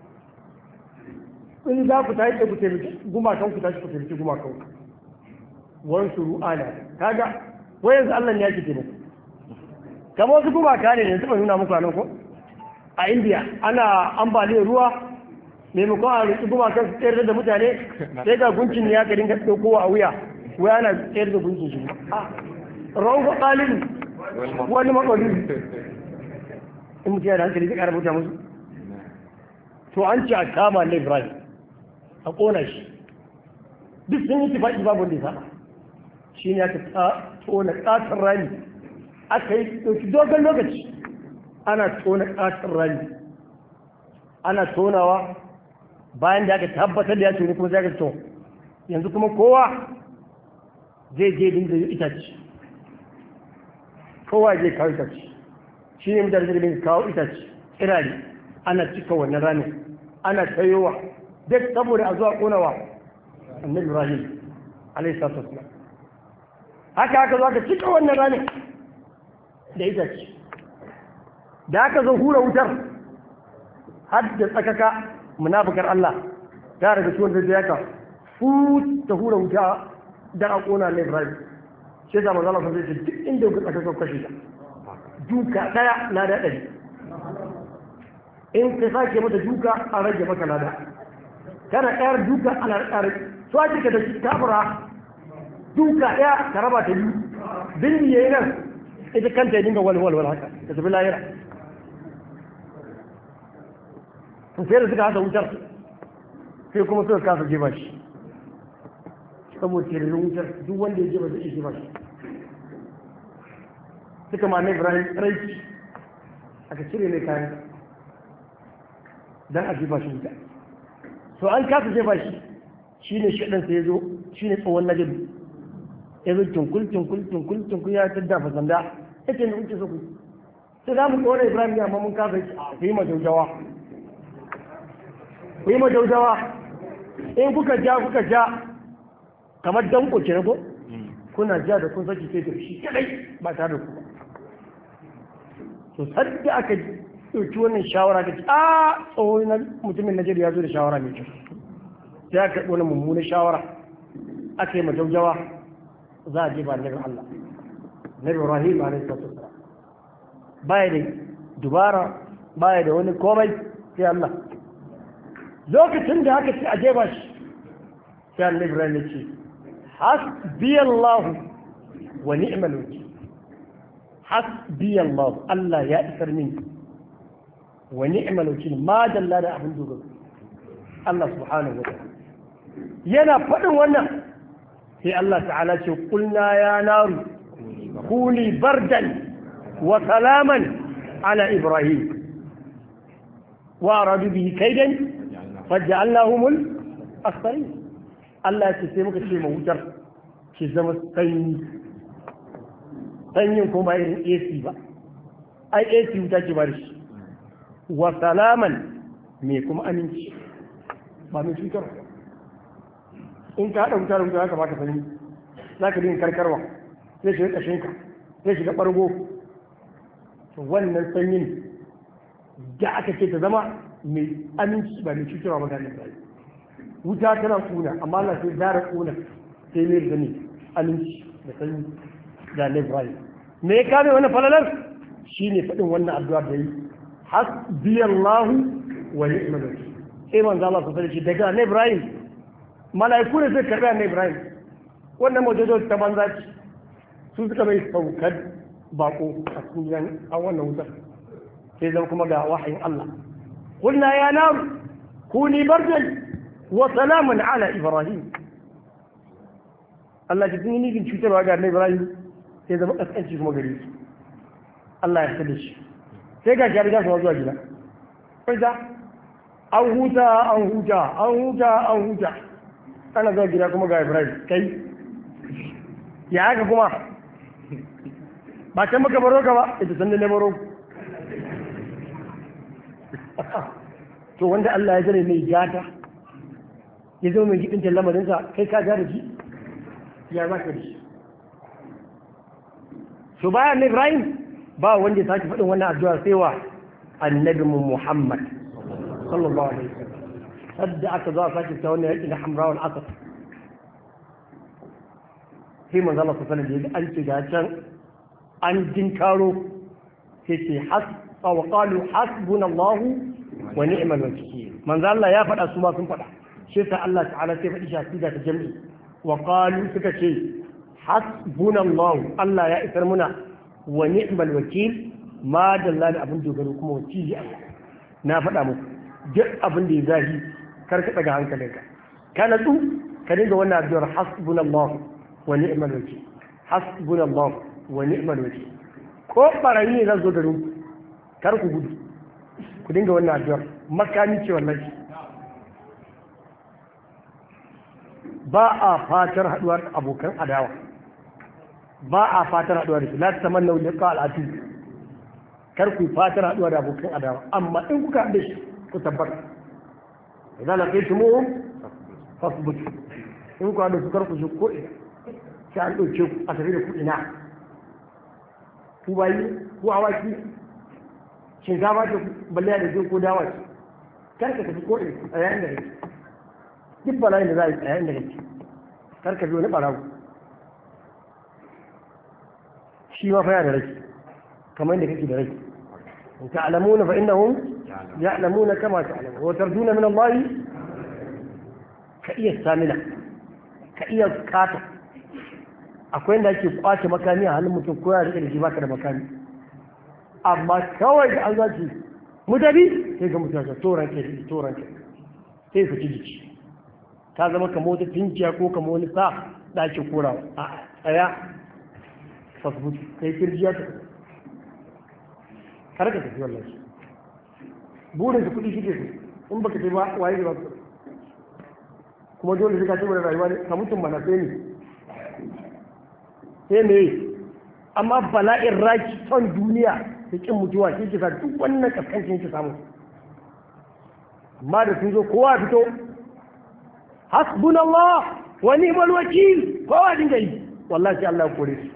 in za ku tashi da ku taimaki gumakan ku tashi ku taimaki gumakan ku wansuru ala kaga wai yanzu Allah ne yake taimako kamar wasu gumaka ne ne suka nuna muku anan ko a India ana ambaliyar ruwa maimakon a riƙi gumakan su tsayar da mutane sai ga gunkin ne ya ka dinga ɗaukowa a wuya wai ana tsayar da gunkin shi rawar ko ƙalin wani makwalin in mutu yana hankali zai ƙara buta musu to an ce a kama na Ibrahim a ƙona shi duk sun yi tufaƙi babu wanda ya saba shi ne aka tona ƙatar rami aka yi ɗauki dogon lokaci ana tona ƙatar rami ana tonawa bayan da aka tabbatar da ya tuni kuma sai aka to yanzu kuma kowa zai je dinga itace kowa zai kawo itace shi ne mutane zai dinga kawo itace irari ana cika wannan ramin ana tayowa duk saboda a zuwa konawa annabi Ibrahim alaihi salatu wassalam haka aka zo aka cika wannan ramin da itace da aka zo hura wutar har da tsakaka munafukar Allah ta daga ciwon da ya ka fu ta hura wuta dan a kona na Ibrahim sai da manzo Allah sai ce duk inda ku tsaka kashe ta duka daya na da dari in ka sake mata duka a rage maka lada kana ɗayar duka ana ƙare so ake ka da kafura duka ɗaya ka raba ta biyu bindi yayi nan ita kanta ya dinga walwal haka ta tafi lahira sai da suka hasa wutar sai kuma suka kasa jefa shi saboda ke da wutar duk wanda ya jefa zai iya jefa shi suka ma na Ibrahim raiki aka cire mai kayan don a jefa shi wuta so an kasa jefa shi shi ne shaɗan sai ya zo shi ne tsohon najib ya zo tunkul tunkul tunkul tunkul ya taddafa sanda ya ce na wuce su ku sai za mu tsohon Ibrahim ya ma mun kasa shi a yi majaujawa ku yi majaujawa in kuka ja kuka ja kamar danko ke rago kuna ja da kun saki sai da shi kadai ba tare da ku ba to sadda aka ɗauki wannan shawara ka ce a tsohon mutumin Najeriya ya zo da shawara mai kyau sai aka ɗauki wannan mummunan shawara aka yi majaujawa za a je ba nabin Allah nabi Ibrahim alaihi salatu wasalam baya da dubara baya da wani komai sai Allah lokacin da aka ce a jefa shi sai annabi Ibrahim ya ce hasbi Allah wa ni'mal wakil hasbi Allah Allah ya isar mini wa ni'mal wakil ma dalla da abin dogaro Allah subhanahu wa ta'ala yana faɗin wannan sai Allah ta'ala ce kulna ya naru kuni bardan wa salaman ala Ibrahim wa aradu bihi kaidan faj'alnahumul aktharin Allah ya ce muka ce ma wutar ki zama sanyi sanyin kuma irin A C ba ai A C wuta ki bari shi wa salaman me kuma aminci ba mai cutar in ka haɗa wuta da wuta haka baka sanyi za ka dinga karkarwa sai shiga ƙashinka sai shiga ɓargo wannan sanyin da aka ce ta zama mai aminci ba mai cutarwa ba ganin rai wuta tana kuna amma na sai zara kuna sai mai da ne aminci da sanyi da na Ibrahim me ya kame wannan falalar shine faɗin wannan addu'a da yi hasbiyallahu wa ni'mal wakil sai manzo Allah sallallahu alaihi daga na Ibrahim malaiku ne sai karɓi na Ibrahim wannan mawjudot ta banza ce su suka mai saukar bako a cikin gidan a wannan wutar sai zama kuma ga wahayin Allah qulna ya nar kuni bardan wa salaman ala ibrahim Allah ya tuni nufin cutarwa ga annabi Ibrahim sai zama kaskanci kuma gare su Allah ya sada shi sai ga jari ga zuwa gida kai da an huta an huta an huta an huta ana zuwa gida kuma ga Ibrahim kai ya haka kuma ba can maka baro ka ba ita san da ne baro to wanda Allah ya zare mai gata ya zo mai gidin lamarinsa kai ka gane shi ya za ka shi su bayan Ibrahim ba wanda ya sake faɗin wannan addu'a sai wa annabi Muhammad sallallahu alaihi wasallam sadda aka zo a sake ta wannan yaki na Hamra wal Asad sai manzo Allah sallallahu alaihi wasallam an ce ga can an jinkaro sai ce has wa qalu hasbunallahu wa ni'mal wakeel manzo Allah ya faɗa su ma sun faɗa shi sa Allah ta'ala sai faɗi shi da ta jami'i وقالوا سكتي حسبنا الله الله يا إسرمنا ونعم الوكيل ما دلنا أبن دوغروكم وكيل نافد أمك جاء أبن دي ذاهي كاركتا عنك لك كانت كان وانا أبدور حسبنا الله ونعم الوكيل حسبنا الله ونعم الوكيل ko barayi za zo garin kar ku gudu ku dinga wannan addu'ar makami ce wallahi ba a fatar haduwar abokan adawa ba a fatar haduwar da su la tamanna liqa al-adu kar ku fatar haduwar da abokan adawa amma in kuka haɗe shi ku tabbata idan laqaytumuhum fasbutu in ku haɗe su kar ku ji ko ina sai an ɗauke ku a tafi da ku ina ku bayi ku awaki shinkafa ta balle da jin ko dawa kar ka tafi ko ina a yayin da kake duk bala'in da za a yi tsayayen da kake karka biyo na ɓarawo shi ma faya da rai kamar da kake da rai in ta'lamuna fa innahum ya'lamuna kama ta'lamun wa tarduna min Allah ka iya stamina ka iya kata akwai inda ake kwace makami a halin mutum ko ya rike da shi baka da makami amma kawai da an zaci mutabi sai ga mutum ya toran ke toran ke sai su ci jiki ta zama kama wata tinkiya ko kama wani sa da ake korawa a tsaya fasbutu kai kirjiya ta har ka tafi wallahi burin su kuɗi shige su in baka ce ba waye ba su kuma dole sai ka ci da rayuwa ne ka mutum mana sai ne sai me amma bala'in raki son duniya da kin mutuwa shi ke sa duk wannan kaskancin ki samu amma da sun zo kowa fito hasbuna Allah wa ni'mal wakil kowa dinga yi wallahi Allah ya kore su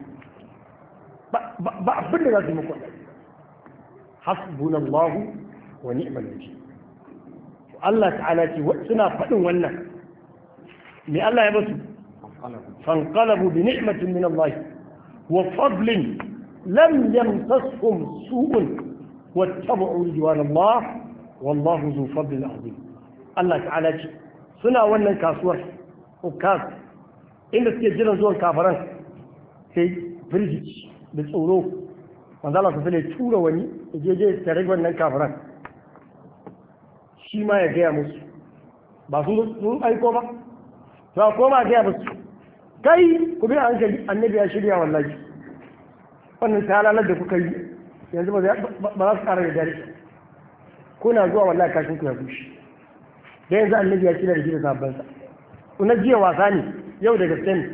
ba abin da za su muku hasbuna Allah wa ni'mal wakil Allah ta'ala ce suna faɗin wannan me Allah ya basu fanqalabu bi ni'matin min Allah wa fadlin lam yamsashum su'un wattabu'u ridwan Allah wallahu zu fadlin azim Allah ta'ala ce suna wannan kasuwar ukaz inda suke jiran zuwan kafaran sai firgici da tsoro wanda Allah su ne tura wani je je tare wannan kafaran shi ma ya gaya musu ba sun sun aiko ba to ko ma gaya musu kai ku bi hankali annabi ya shirya wallahi wannan talalar da kuka yi yanzu ba za su ƙara da dare kuna zuwa wallahi kashin ku ya bushe da yanzu annabi ya kira da shi da sabbansa kuna jiya wasa ne yau da gaske ne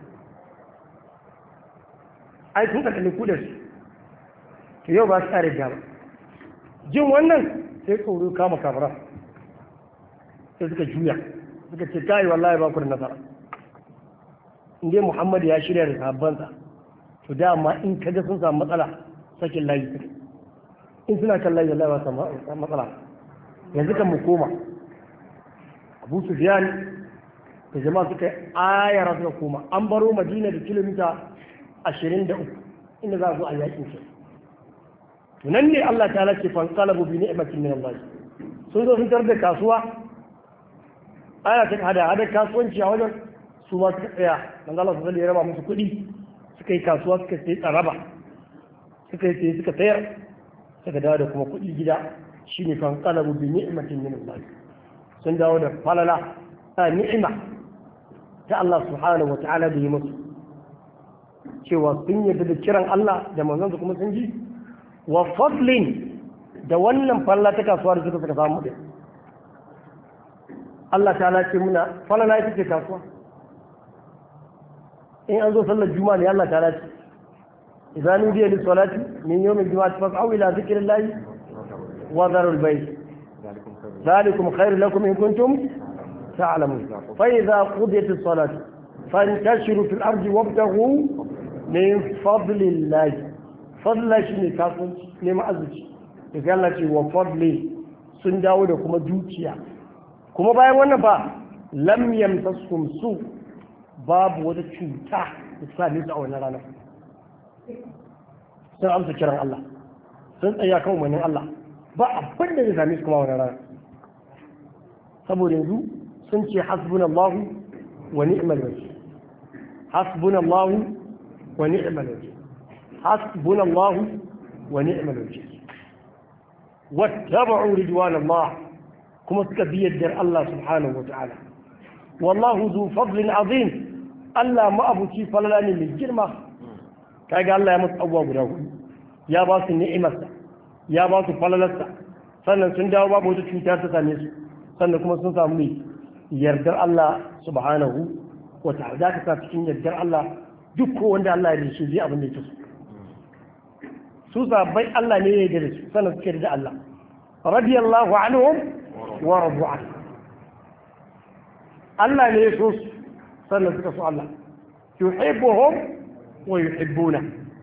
ai sun kakalli ku da su to yau ba su tsare da ba jin wannan sai tsoro kama kafara sai suka juya suka ce kai wallahi ba ku da nasara in dai Muhammad ya shirya da sabbansa to dama in kaga sun samu matsala sakin layi suka in suna kan layi wallahi ba su matsala yanzu kan mu koma Abu Sufyan da jama'a suka ayara suka koma an baro Madina da kilomita ashirin da uku inda za a zo a yakin shi to nan ne Allah ta lace fan qalabu bi ni'matin min Allah sun zo sun tar da kasuwa ana ta hada hada kasuwanci a wajen su ma suka tsaya manzo Allah sallallahu ya raba musu kuɗi suka yi kasuwa suka sai tsaraba suka yi sai suka sayar suka dawo da kuma kuɗi gida shine kan qalabu bi ni'matin min Allah sun dawo da falala ta ni'ima ta Allah subhanahu wata'ala da yi musu cewa sun yarda da kiran Allah da manzon kuma sun ji wa fadlin da wannan falala ta kasuwa da suka suka samu din Allah ta'ala ce muna falala ita ce kasuwa in an zo sallar juma'a ne Allah ta'ala ce idan nudiya lis salati min yawm al-jum'ati fas'au ila dhikrillahi wa dharul bayt ذلكم خير لكم إن كنتم تعلمون فإذا قضيت الصلاة فانتشروا في الأرض وابتغوا من فضل الله فضل الله شيء كافر لما أزج قال لك وفضل سنداو da kuma dukiya kuma bayan wannan ba lam yamtaskum su babu wata cuta da ta nisa a wannan ranar sun amsa kiran Allah sun tsaya kan umarnin Allah ba abin da zai same su kuma wannan ranar saboda yanzu sun ce hasbunallahu wa ni'mal wakil hasbunallahu wa ni'mal wakil hasbunallahu wa ni'mal wakil wattaba'u ridwanallah kuma suka bi yaddar Allah subhanahu wa ta'ala wallahu zu fadlin azim Allah ma abuci falala ne mai girma kaga Allah ya musu abuwa guda hudu ya ba su ni'imarsa ya ba su falalarsa sannan sun dawo babu wata cuta ta same su sannan kuma sun samu mai yardar Allah subhanahu wa ta'ala da ka sa cikin yardar Allah duk ko wanda Allah ya rishi zai abin da yake so su sabai Allah ne ya yarda da su sannan suke da Allah radiyallahu anhum wa radu an Allah ne ya so su sannan suka so Allah yuhibbuhum wa yuhibbuna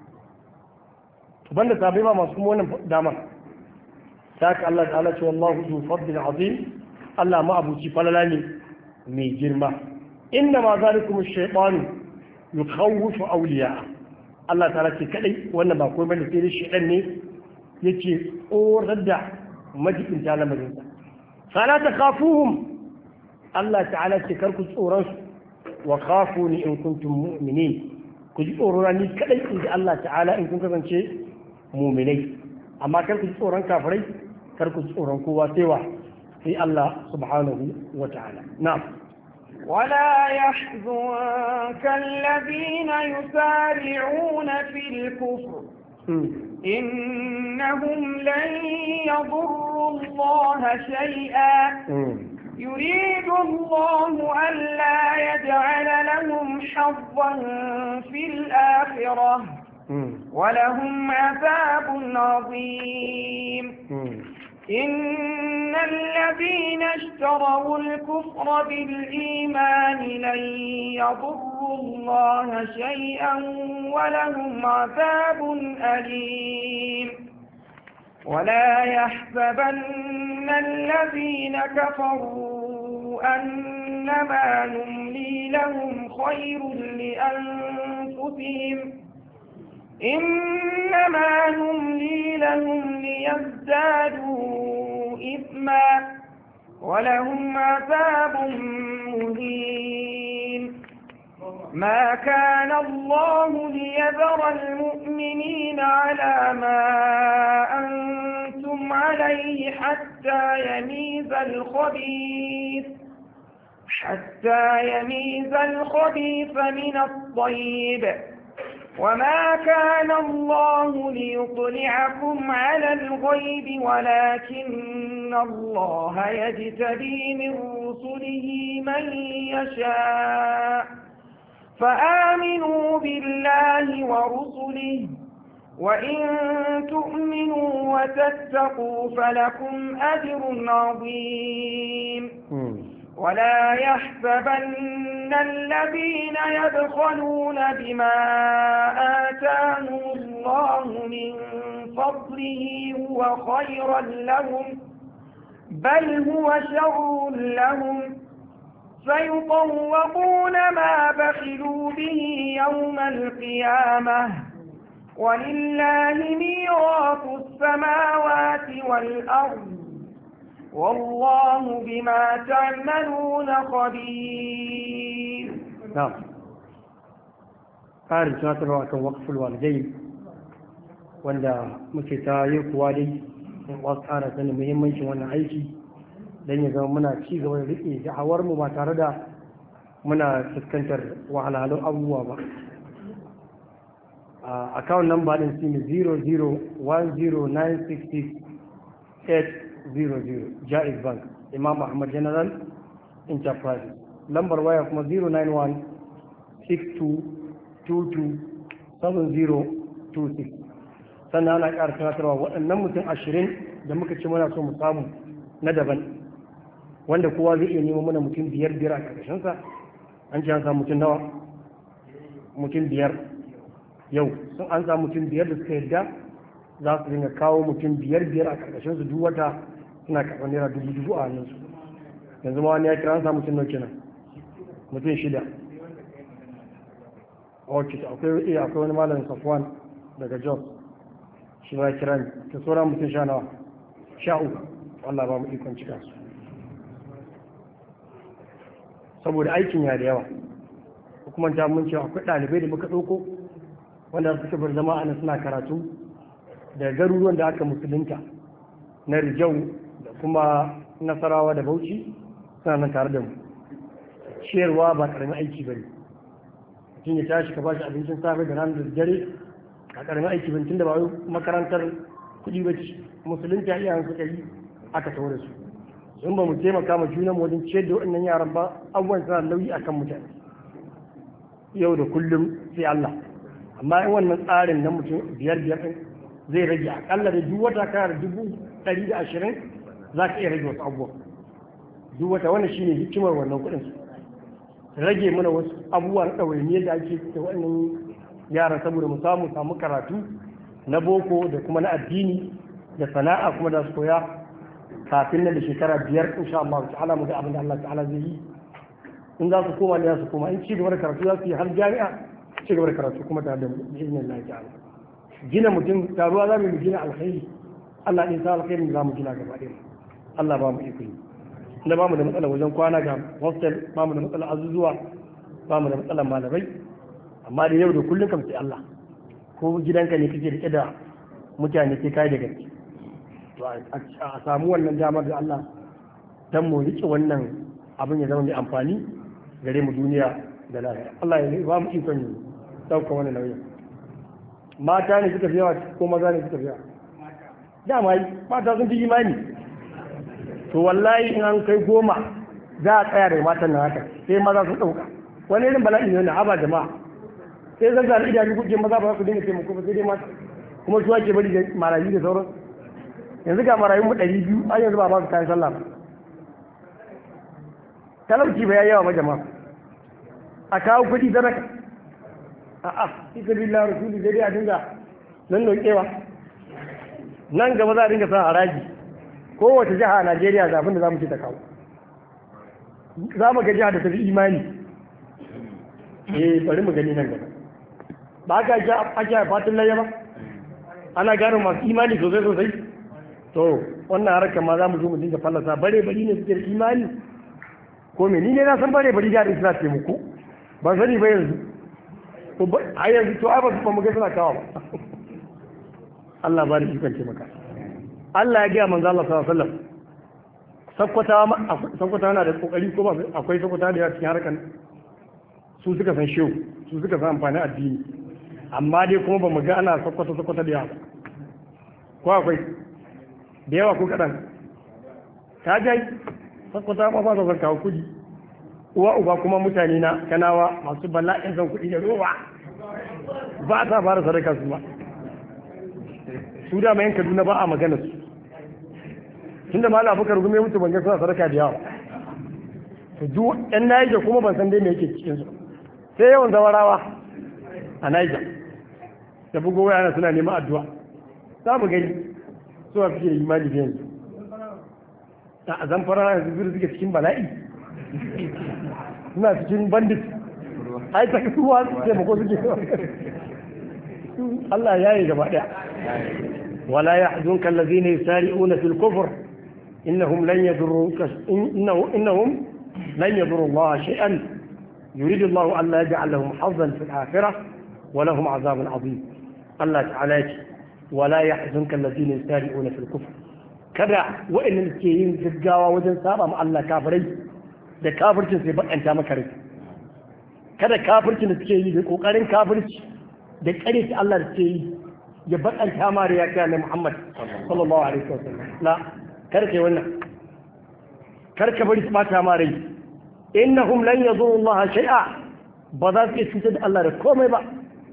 to banda sabai ba masu kuma wannan dama saka Allah ta'ala ce wallahu zu fadlin azim Allah ma abuci falala ne mai girma inna ma zalikum ash-shaytanu yukhawwifu awliya Allah ta'ala ce kadai wannan ba komai bane sai shaytan ne yake tsorar da majikin talamarin sa fala takhafuhum Allah ta'ala ce karku tsoron su wa khafuni in kuntum mu'minin ku ji tsorona ni kadai inda Allah ta'ala in kun kasance mu'minai amma kar ku ji tsoron kafirai kar ku ji tsoron kowa sai wa في الله سبحانه وتعالى نعم ولا يحزنك الذين يسارعون في الكفر م. إنهم لن يضروا الله شيئا م. يريد الله ألا يجعل لهم حظا في الآخرة م. ولهم عذاب عظيم م. إن الذين اشتروا الكفر بالإيمان لن يضروا الله شيئا ولهم عذاب أليم ولا يحسبن الذين كفروا أنما نملي لهم خير لأنفسهم إنما نملي لهم ليزدادوا إثما ولهم عذاب مهين ما كان الله ليذر المؤمنين على ما أنتم عليه حتى يميز الخبيث حتى يميز الخبيث من الطيب وما كان الله ليطلعكم على الغيب ولكن الله يجتبي من رسله من يشاء فآمنوا بالله ورسله وإن تؤمنوا وتتقوا فلكم أجر عظيم ولا يحسبن الذين يبخلون بما آتاهم الله من فضله هو خيرا لهم بل هو شر لهم فيطوقون ما بخلوا به يوم القيامة ولله ميراث السماوات والأرض والله بما تعملون خبير na ƙarin tunatarwa kan waƙaful walidai wanda muke ta yi kuwa dai in wasu ƙara sanin muhimmancin wannan aiki don ya zama muna ci gaba da riƙe da'awar mu ba tare da muna fuskantar wahalhalun abubuwa ba. a account number din shi ne zero zero one zero nine six six eight zero zero Jaiz Bank Imam Ahmad General Enterprise. Lambar waya kuma zero nine one six two two two seven zero two six. Sannan ana ƙara tunatarwa waɗannan mutum ashirin da muka ce muna so mu samu na daban wanda kowa zai iya nemo mana mutum biyar biyar a ƙarƙashinsa. An ce an samu mutum nawa? Mutum biyar. Yau sun an samu mutum biyar da suka yarda za su dinga kawo mutum biyar biyar a ƙarƙashinsu duk wata suna karɓar naira dubu dubu a hannunsu. Yanzu ma wani ya kira an samu mutum nau kenan mutum shida. Ok, akwai iya akwai wani malamin Safwan daga Jos shi ma ya kira ni ta sauran mutum sha nawa sha uku. Allah ba mu ikon cika su saboda aikin ya da yawa. Hukumar ta mun cewa akwai ɗalibai da muka ɗauko wanda suka bar zama ana suna karatu da garuruwan da aka musulunta na Rijau da kuma Nasarawa da Bauchi suna nan tare da mu. Ciyarwa ba ƙaramin aiki ba ne. Mutum ya tashi ka ba shi abincin safe da ranar da dare a ƙaramin aiki ba tun da ba makarantar kuɗi ba ce musulunta iyayen suka yi aka tawo da su. In ba mu taimaka ma junanmu wajen ciyar da waɗannan yaran ba abubuwan suna nauyi a kan mutane yau da kullum sai Allah. Amma in wannan tsarin na mutum biyar biyar ɗin zai rage akalla da duk wata kana da dubu ɗari da ashirin za ka iya rage wasu abubuwa duk wata wannan shine hikimar wannan kuɗin su rage mana wasu abubuwa na ɗawainiyar da ake da wannan yaran saboda mu samu samu karatu na boko da kuma na addini da sana'a kuma da su koya kafin nan da shekara biyar insha Allah ta'ala mu ga abin da Allah ta'ala zai yi. In za su koma ne za su koma in ci gaba da karatu za su yi har jami'a ci gaba da karatu kuma tare da izinin Allah ta'ala. Gina mutum taruwa za mu gina alkhairi Allah ɗin sa alkhairin za mu gina gaba ɗaya Allah ba mu iko yi. Inda ba mu da matsala wajen kwana ga hostel ba mu da matsala azuzuwa ba mu da matsalar malamai amma da yau da kullum kam sai Allah ko gidanka ne kake rike da mutane ke kai da gaske to a samu wannan damar da Allah dan mu rike wannan abin ya zama mai amfani gare mu duniya da lahira. Allah ya ba mu ikon yi dauka wannan nauyin. Mata ne suka fi yawa ko maza ne suka fi yawa? Dama mata sun fi imani. To wallahi in an kai goma za a tsaya da matan na haka sai maza sun ɗauka. Wani irin bala'i ne wannan haba jama'a. Sai zan zara idanu kuke maza ba za ku dinga taimako ba sai dai mata. Kuma su ake bari da marayu da sauran. Yanzu ga marayun mu ɗari biyu an yanzu ba ba su kayan sallah ba. Talauci ba ya yawa ba jama'a. A kawo kuɗi sadaka. A'a, ita billahi rasuli dai a dinga nan nokewa. Nan gaba za a dinga sa haraji. Kowace jiha a Najeriya zafin da za mu ce ta kawo. Za mu ga jiha da tafi imani. Eh, bari mu gani nan gaba. Ba aka ji ake fatin layya ba? Ana gano masu imani sosai sosai. To, wannan harkar ma za mu zo mu dinga fallasa bare bari ne suke da imani. Ko me ni ne na san bare bari da suna taimako. Ban sani ba yanzu. A yanzu to ai ba su mu ga suna kawo ba. Allah ba da ikon taimaka. Allah ya gaya manzo Allah sallallahu alaihi wasallam sakkwata sakkwata na da kokari ko ba akwai sakkwata da cikin harkan su suka san shehu su suka san amfani addini amma dai kuma ba mu ga ana sakkwata sakkwata da yawa ko akwai da yawa ko kadan ta jai sakkwata ma ba sa san kawo kudi uwa uba kuma mutane na kanawa masu bala'in san kudi da rowa ba sa fara sadaka su ma su da mayan Kaduna ba a magana su tunda ma Abubakar gume mutu ban ga suna sadaka da yawa to duk ɗan Niger kuma ban san dai me yake cikin su sai yawan zawarawa a Niger da bugo waya suna neman addu'a za mu gani su a fiye imani da yanzu a Zamfara yanzu zuru suke cikin bala'i suna cikin bandit ai ta kuwa sai mako suke Allah ya yi gaba daya ولا يحزنك الذين يسارعون في الكفر إنهم لن يضروك إنه إنهم لن يضروا الله شيئا yuridu Allah an la yaj'al lahum hazzan fil akhirah wa lahum azabun azim Allah ta'ala ya ce wala yahzunka alladhina yusari'una fil kufr kada wa'annan ke yin gaggawa wajen saba ma Allah kafirai da kafircin sai bakanta maka rai kada kafircin da suke yi da kokarin kafirci da kare ta Allah da suke yi ya bakanta ma da ya kai na Muhammad sallallahu alaihi wasallam la kada kai wannan kar ka bari su bata ma rai innahum lan yadurru Allah shay'a ba za su cutar da Allah da komai ba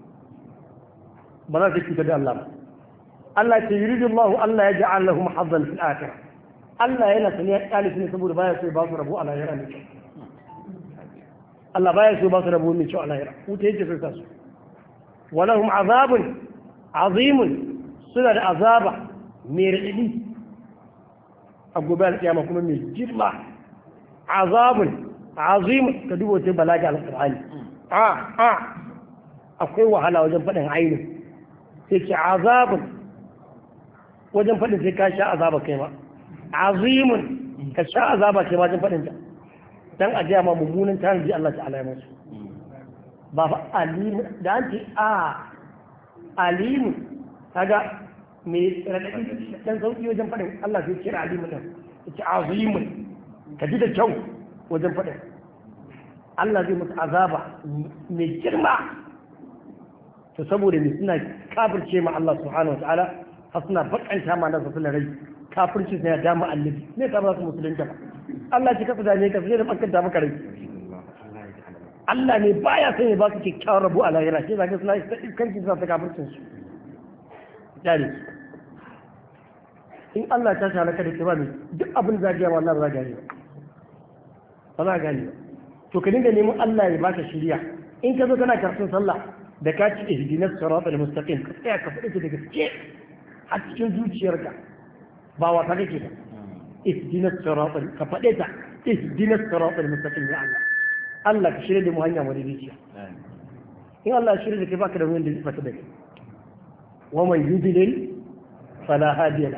ba za su cutar da Allah ba Allah ce yuridu Allah Allah ya ja'al lahum hazzan fil akhirah Allah yana sanya ɗalibi ne saboda baya so ba su rabu a lahira ne Allah baya so ba su rabu ne a lahira wuta yake so ta su wa lahum azabun azimun suna da azaba mai raɗaɗi a gobe alƙiyama kuma mai girma azabun azimun ka duba wata balaga alƙur'ani a a akwai wahala wajen faɗin ainihin sai ce azabun wajen faɗin sai ka sha azaba kai ma azimun ka sha azaba kai ma wajen faɗin ta dan a gaya ma mummunan tarihi Allah ta'ala ya masu ba fa alimu da an ce a alimu kaga mai raɗaɗi dan sauƙi wajen faɗin Allah sai kira alimu ɗin ya ce azimun ka ji da kyau wajen faɗin Allah zai musu azaba mai girma to saboda mai suna kafirce ma Allah subhanahu wa ta'ala har suna bakanta ma nasa suna rai kafirci sai ya dama annabi ne ta ba su musulunta ba Allah ce kasa dame ka sai da bakanta maka rai Allah ne baya son ya ba su kyakkyawar rabu a lahira shi zaka suna iskanci suna ta kafircin su dare in Allah ta shara ka da ke ba ne duk abin da zaka yi Allah ba za ka gane ba ba za ka gane ba to ka dinga neman Allah ya baka shiriya in ka zo kana karatun sallah da ka ci ihdinas siratal mustaqim ka tsaya ka faɗi da gaske a cikin zuciyarka ba wata kake ba ihdinas siratal ka faɗe ta ihdinas siratal mustaqim ya Allah Allah ka shirye da mu hanya madaidaiciya in Allah ya shirye da kai baka da wani da zai fata da kai wa man yudlil fala hadiya la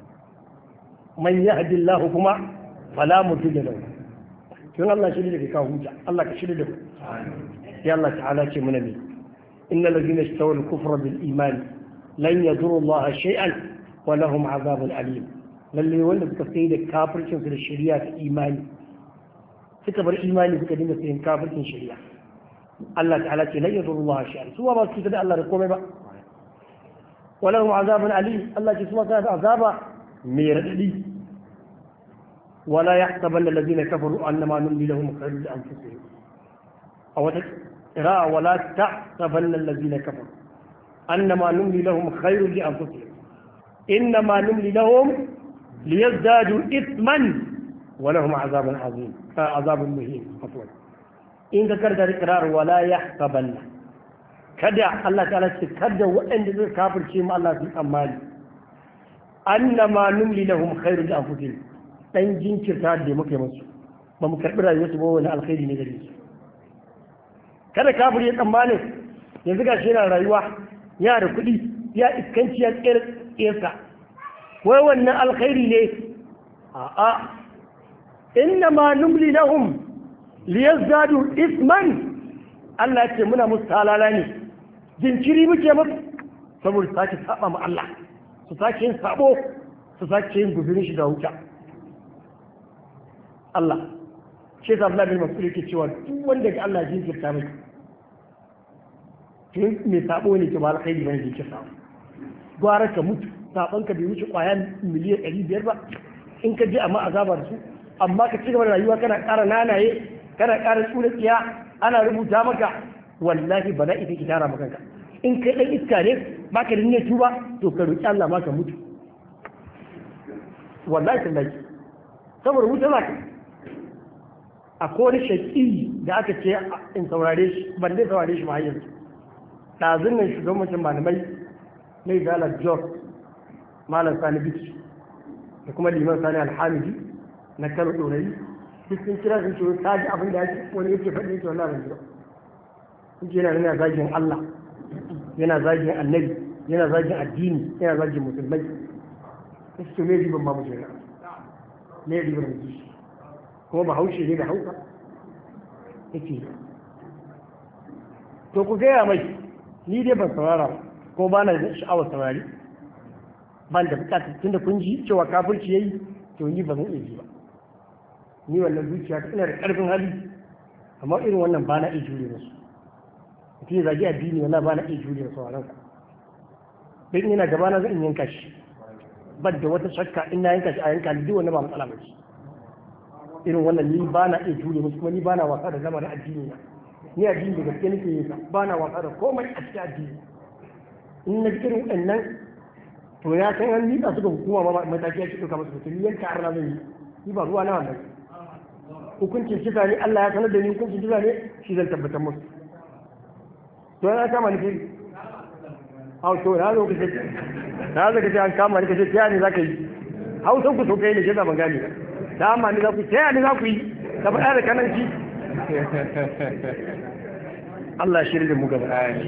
man yahdi Allah kuma fala mudilla lahu in Allah shirye da kai ka huta Allah ka shirye da mu ya Allah ta'ala ce mana ne innal ladina ishtawal kufra bil iman lan yadurru Allah shay'an wa lahum azabun alim lalle wanda suka sai da kafircin su da shari'a ta imani suka bar imani suka dinga sayin kafircin shari'a Allah ta'ala ce lan yadurru Allah shay'an su ba su da Allah da komai ba wa lahum azabun alim Allah ce su ma da azaba mai radadi wala yahsabanna alladhina kafaru annama numli lahum khairul li anfusihim aw qira'a wala tahsabanna alladhina kafaru annama numli lahum khairul li anfusihim innama numli lahum liyazdadu ithman wa lahum azabun azim azabun muhin afwan in ka karda iqrar wala yahsabanna kada Allah ta'ala ce kada waɗanda zai kafirce mu Allah su tsammani annama numli lahum khairul li anfusihim dan jinkirta da muke musu ba mu karbi rayuwarsu ba wani alkhairi ne gare su kada kafir ya tsammani yanzu gashi yana rayuwa ya da kuɗi ya iskanci ya tsere wai wannan alkhairi ne a'a inna ma numli lahum liyazdadu isman Allah ce muna musu talala ne jinkiri muke musu saboda sake saba ma Allah su sake yin sabo su sake yin guzurin shi da wuta Allah shi ta Abdullahi bin Mas'ud yake cewa duk wanda ga Allah jinkirta mai tun mai sabo ne ke ba alkhairi bane jinkirta gwara ka mutu sabon ka bai wuce kwayan miliyan ɗari biyar ba in ka je amma azaba da su amma ka cigaba da rayuwa kana ƙara nanaye kana ƙara tsura tsiya ana rubuta maka wallahi ba za ita ki tara maka in kai ɗan iska ne ba ka da niyyar tuba to ka roƙi Allah ma ka mutu wallahi tallahi saboda wuta za ka akwai wani shaƙi da aka ce in saurare shi ban dai saurare shi ma yanzu ɗazun nan shugabancin malamai mai zalar jos malam sani biki da kuma liman sani alhamidi na kano ɗorayi duk sun kira sun ce ta ji abin da ya wani yake faɗi yake wannan rajiro sun ce yana yana zagin Allah yana zagin annabi yana zagin addini yana zagin musulmai su ce me riban ma musulmai me riban mu ji kuma ba haushe ne da hauka yake to ku gaya mai ni dai ban saurara ba ko ba na sha'awar saurari ban da bukatar tunda kun ji cewa kafirci yayi to ni ba zan iya ji ba ni wannan zuciya ta ina da karfin hali amma irin wannan ba na iya jure musu mutum ya zagi addini wannan ba na iya jure musu sauran ka dan yana gaba na zan yanka shi ban da wata shakka in na yanka shi a yanka ni duk wannan ba matsala ba ce irin wannan ni ba na iya jure musu kuma ni ba na wasa da lamarin addini na ni addini da gaske nake yin sa ba na wasa da komai a cikin addini in na irin wannan to ya san an nika su ga hukuma ma mataki ya ci ɗauka masu mutum yanka har na zai yi ni ba ruwa na wannan hukuncin kisa ne Allah ya sanar da ni hukuncin kisa ne shi zan tabbatar musu to ya kama ni kai hau to na zo kace na zo kace an kama ni kace ta ne zaka yi hausan ku to kai ne ke zaman gani da amma ni za ku ta ne za ku yi da faɗa da kanan ci Allah shirin da mu gaba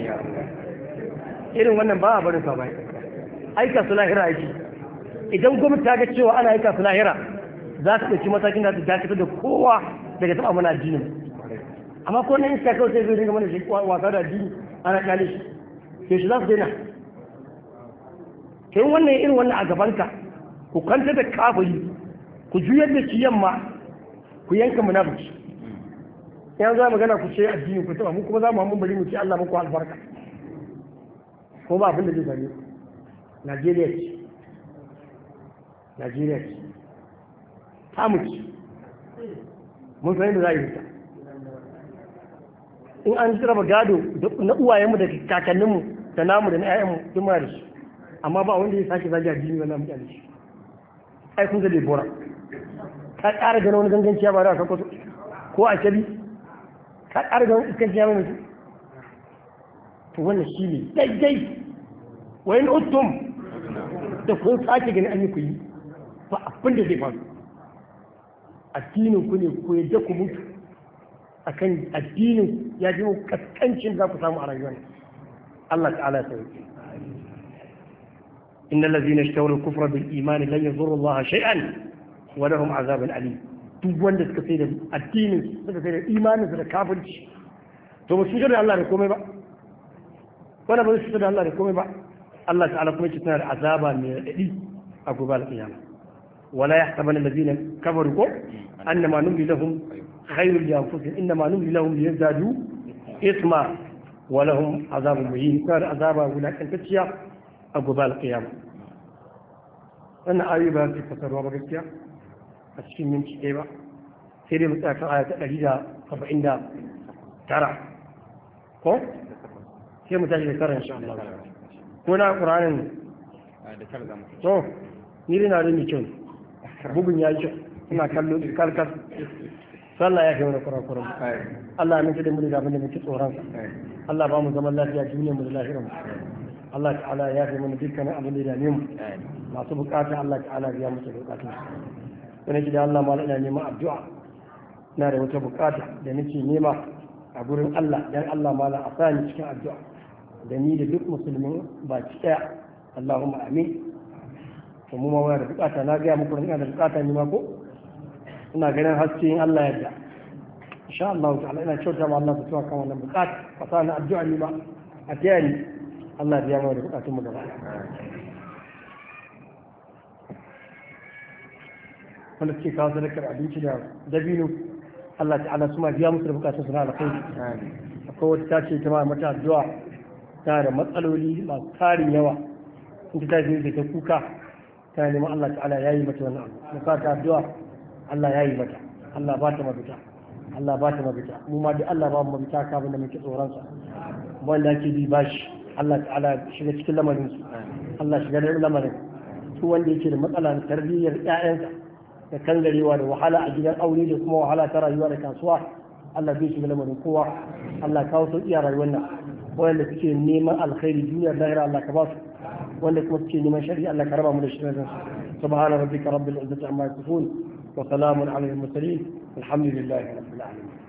irin wannan ba a barin sa bai aika su lahira yake idan gwamnati ta ga cewa ana aika su lahira za ta ɗauki matakin da ta dakatar da kowa daga taɓa mana addinin amma ko na iska kawai sai zai dinga mana shi wasa da addini ana kyale shi sai shi za su daina kai wannan irin wannan a gabanka ku kanta da kafiri ku juyar da shi yamma ku yanka munafiki yan za magana ku ce addini ku taɓa mu kuma za mu hamun bari mu ce Allah muku albarka ko ba abin da zai same ku Najeriya ce Najeriya ce ta muci mun san yadda za a yi ta in an raba gado na uwayenmu da kakanninmu da namu da na 'ya'yanmu duk muna da shi amma ba wanda ya sake zagi addini wannan mutane shi ai kun ga Debora ka ƙara gano wani ganganciya ba da ka kwaso ko a kabi ka ƙara gano iskanciya mai mutu to wannan shi ne daidai wa in uttum da kun sake gani an yi ku yi ba abin da zai faru addinin ku ne ku yadda ku mutu akan addinin ya ji kaskancin za ku samu a rayuwar Allah ta'ala ya sauke innal ladzina ishtawlu al-kufra bil iman lan yadhurru Allah shay'an wa lahum azabun alim duk wanda suka sai da addinin suka sai da imanin da kafirci to ba su da Allah da komai ba wanda ba su da Allah da komai ba Allah ta'ala kuma yake tana da azaba mai raɗaɗi a gobe al-qiyama wala yahsabanna allazina kafaru ko annama numli lahum khayrun li anfusihim innama numli lahum liyazdadu isma wa lahum azabun muhin tana da azaba wulakantacciya a gobe al-qiyama wannan ayoyi ba su fasarwa ba gaskiya a cikin minti ɗaya ba sai dai mu tsaya kan aya ta ɗari da saba'in da tara ko sai mu tashi da karan insha Allah ko na ƙuranin to ni dai na da mai kyau bugun ya yi kyau ina kallo kalkar sallah ya kai mana kurakuran Allah ya minta da mu da abin da muke tsoron Allah ba mu zaman lafiya duniyar mu da lahirar mu Allah ta'ala ya kai mana dukkanin abin da ya dame mu masu bukata Allah ta'ala ya musu bukatun wani gida Allah ma ina neman addu'a na da wata bukata da nake nema a gurin Allah dan Allah ma la asani cikin addu'a da ni da duk musulmin baki daya Allahumma amin to mu ma wani da bukata na ga muku ina da bukata ni ma ko ina ganin haske in Allah ya yarda insha Allah ta'ala ina kyauta ma Allah ta kan wannan bukata fasa na addu'a ni ma a tayani Allah ya biya mu da bukatun mu gaba wanda suke kawo sadakar abinci da dabino Allah ta'ala su ma biya musu da bukatun su na alkhairi akwai wata ta ce ta ma mata addu'a ta da matsaloli masu tarin yawa in ta tafi da ta kuka ta neman Allah ta'ala ya yi mata wannan abu na ta addu'a Allah ya yi mata Allah ba ta mafita Allah ba ta mafita mu ma duk Allah ba mu mafita ka da muke tsoron sa wanda ake bi bashi Allah ta'ala shiga cikin lamarin su Allah shiga da lamarin su wanda yake da matsala tarbiyyar ƴaƴansa da kangarewa da wahala a gidan aure da kuma wahala ta rayuwa da kasuwa Allah bai shiga lamarin kowa Allah kawo sauƙi a rayuwar nan wanda suke neman alkhairi duniyar lahira Allah ka ba su wanda kuma suke neman shari'a Allah ka raba mu da shirin su subhana rabbika rabbil izzati amma yasifun wa salamun alal mursalin alhamdulillahi rabbil alamin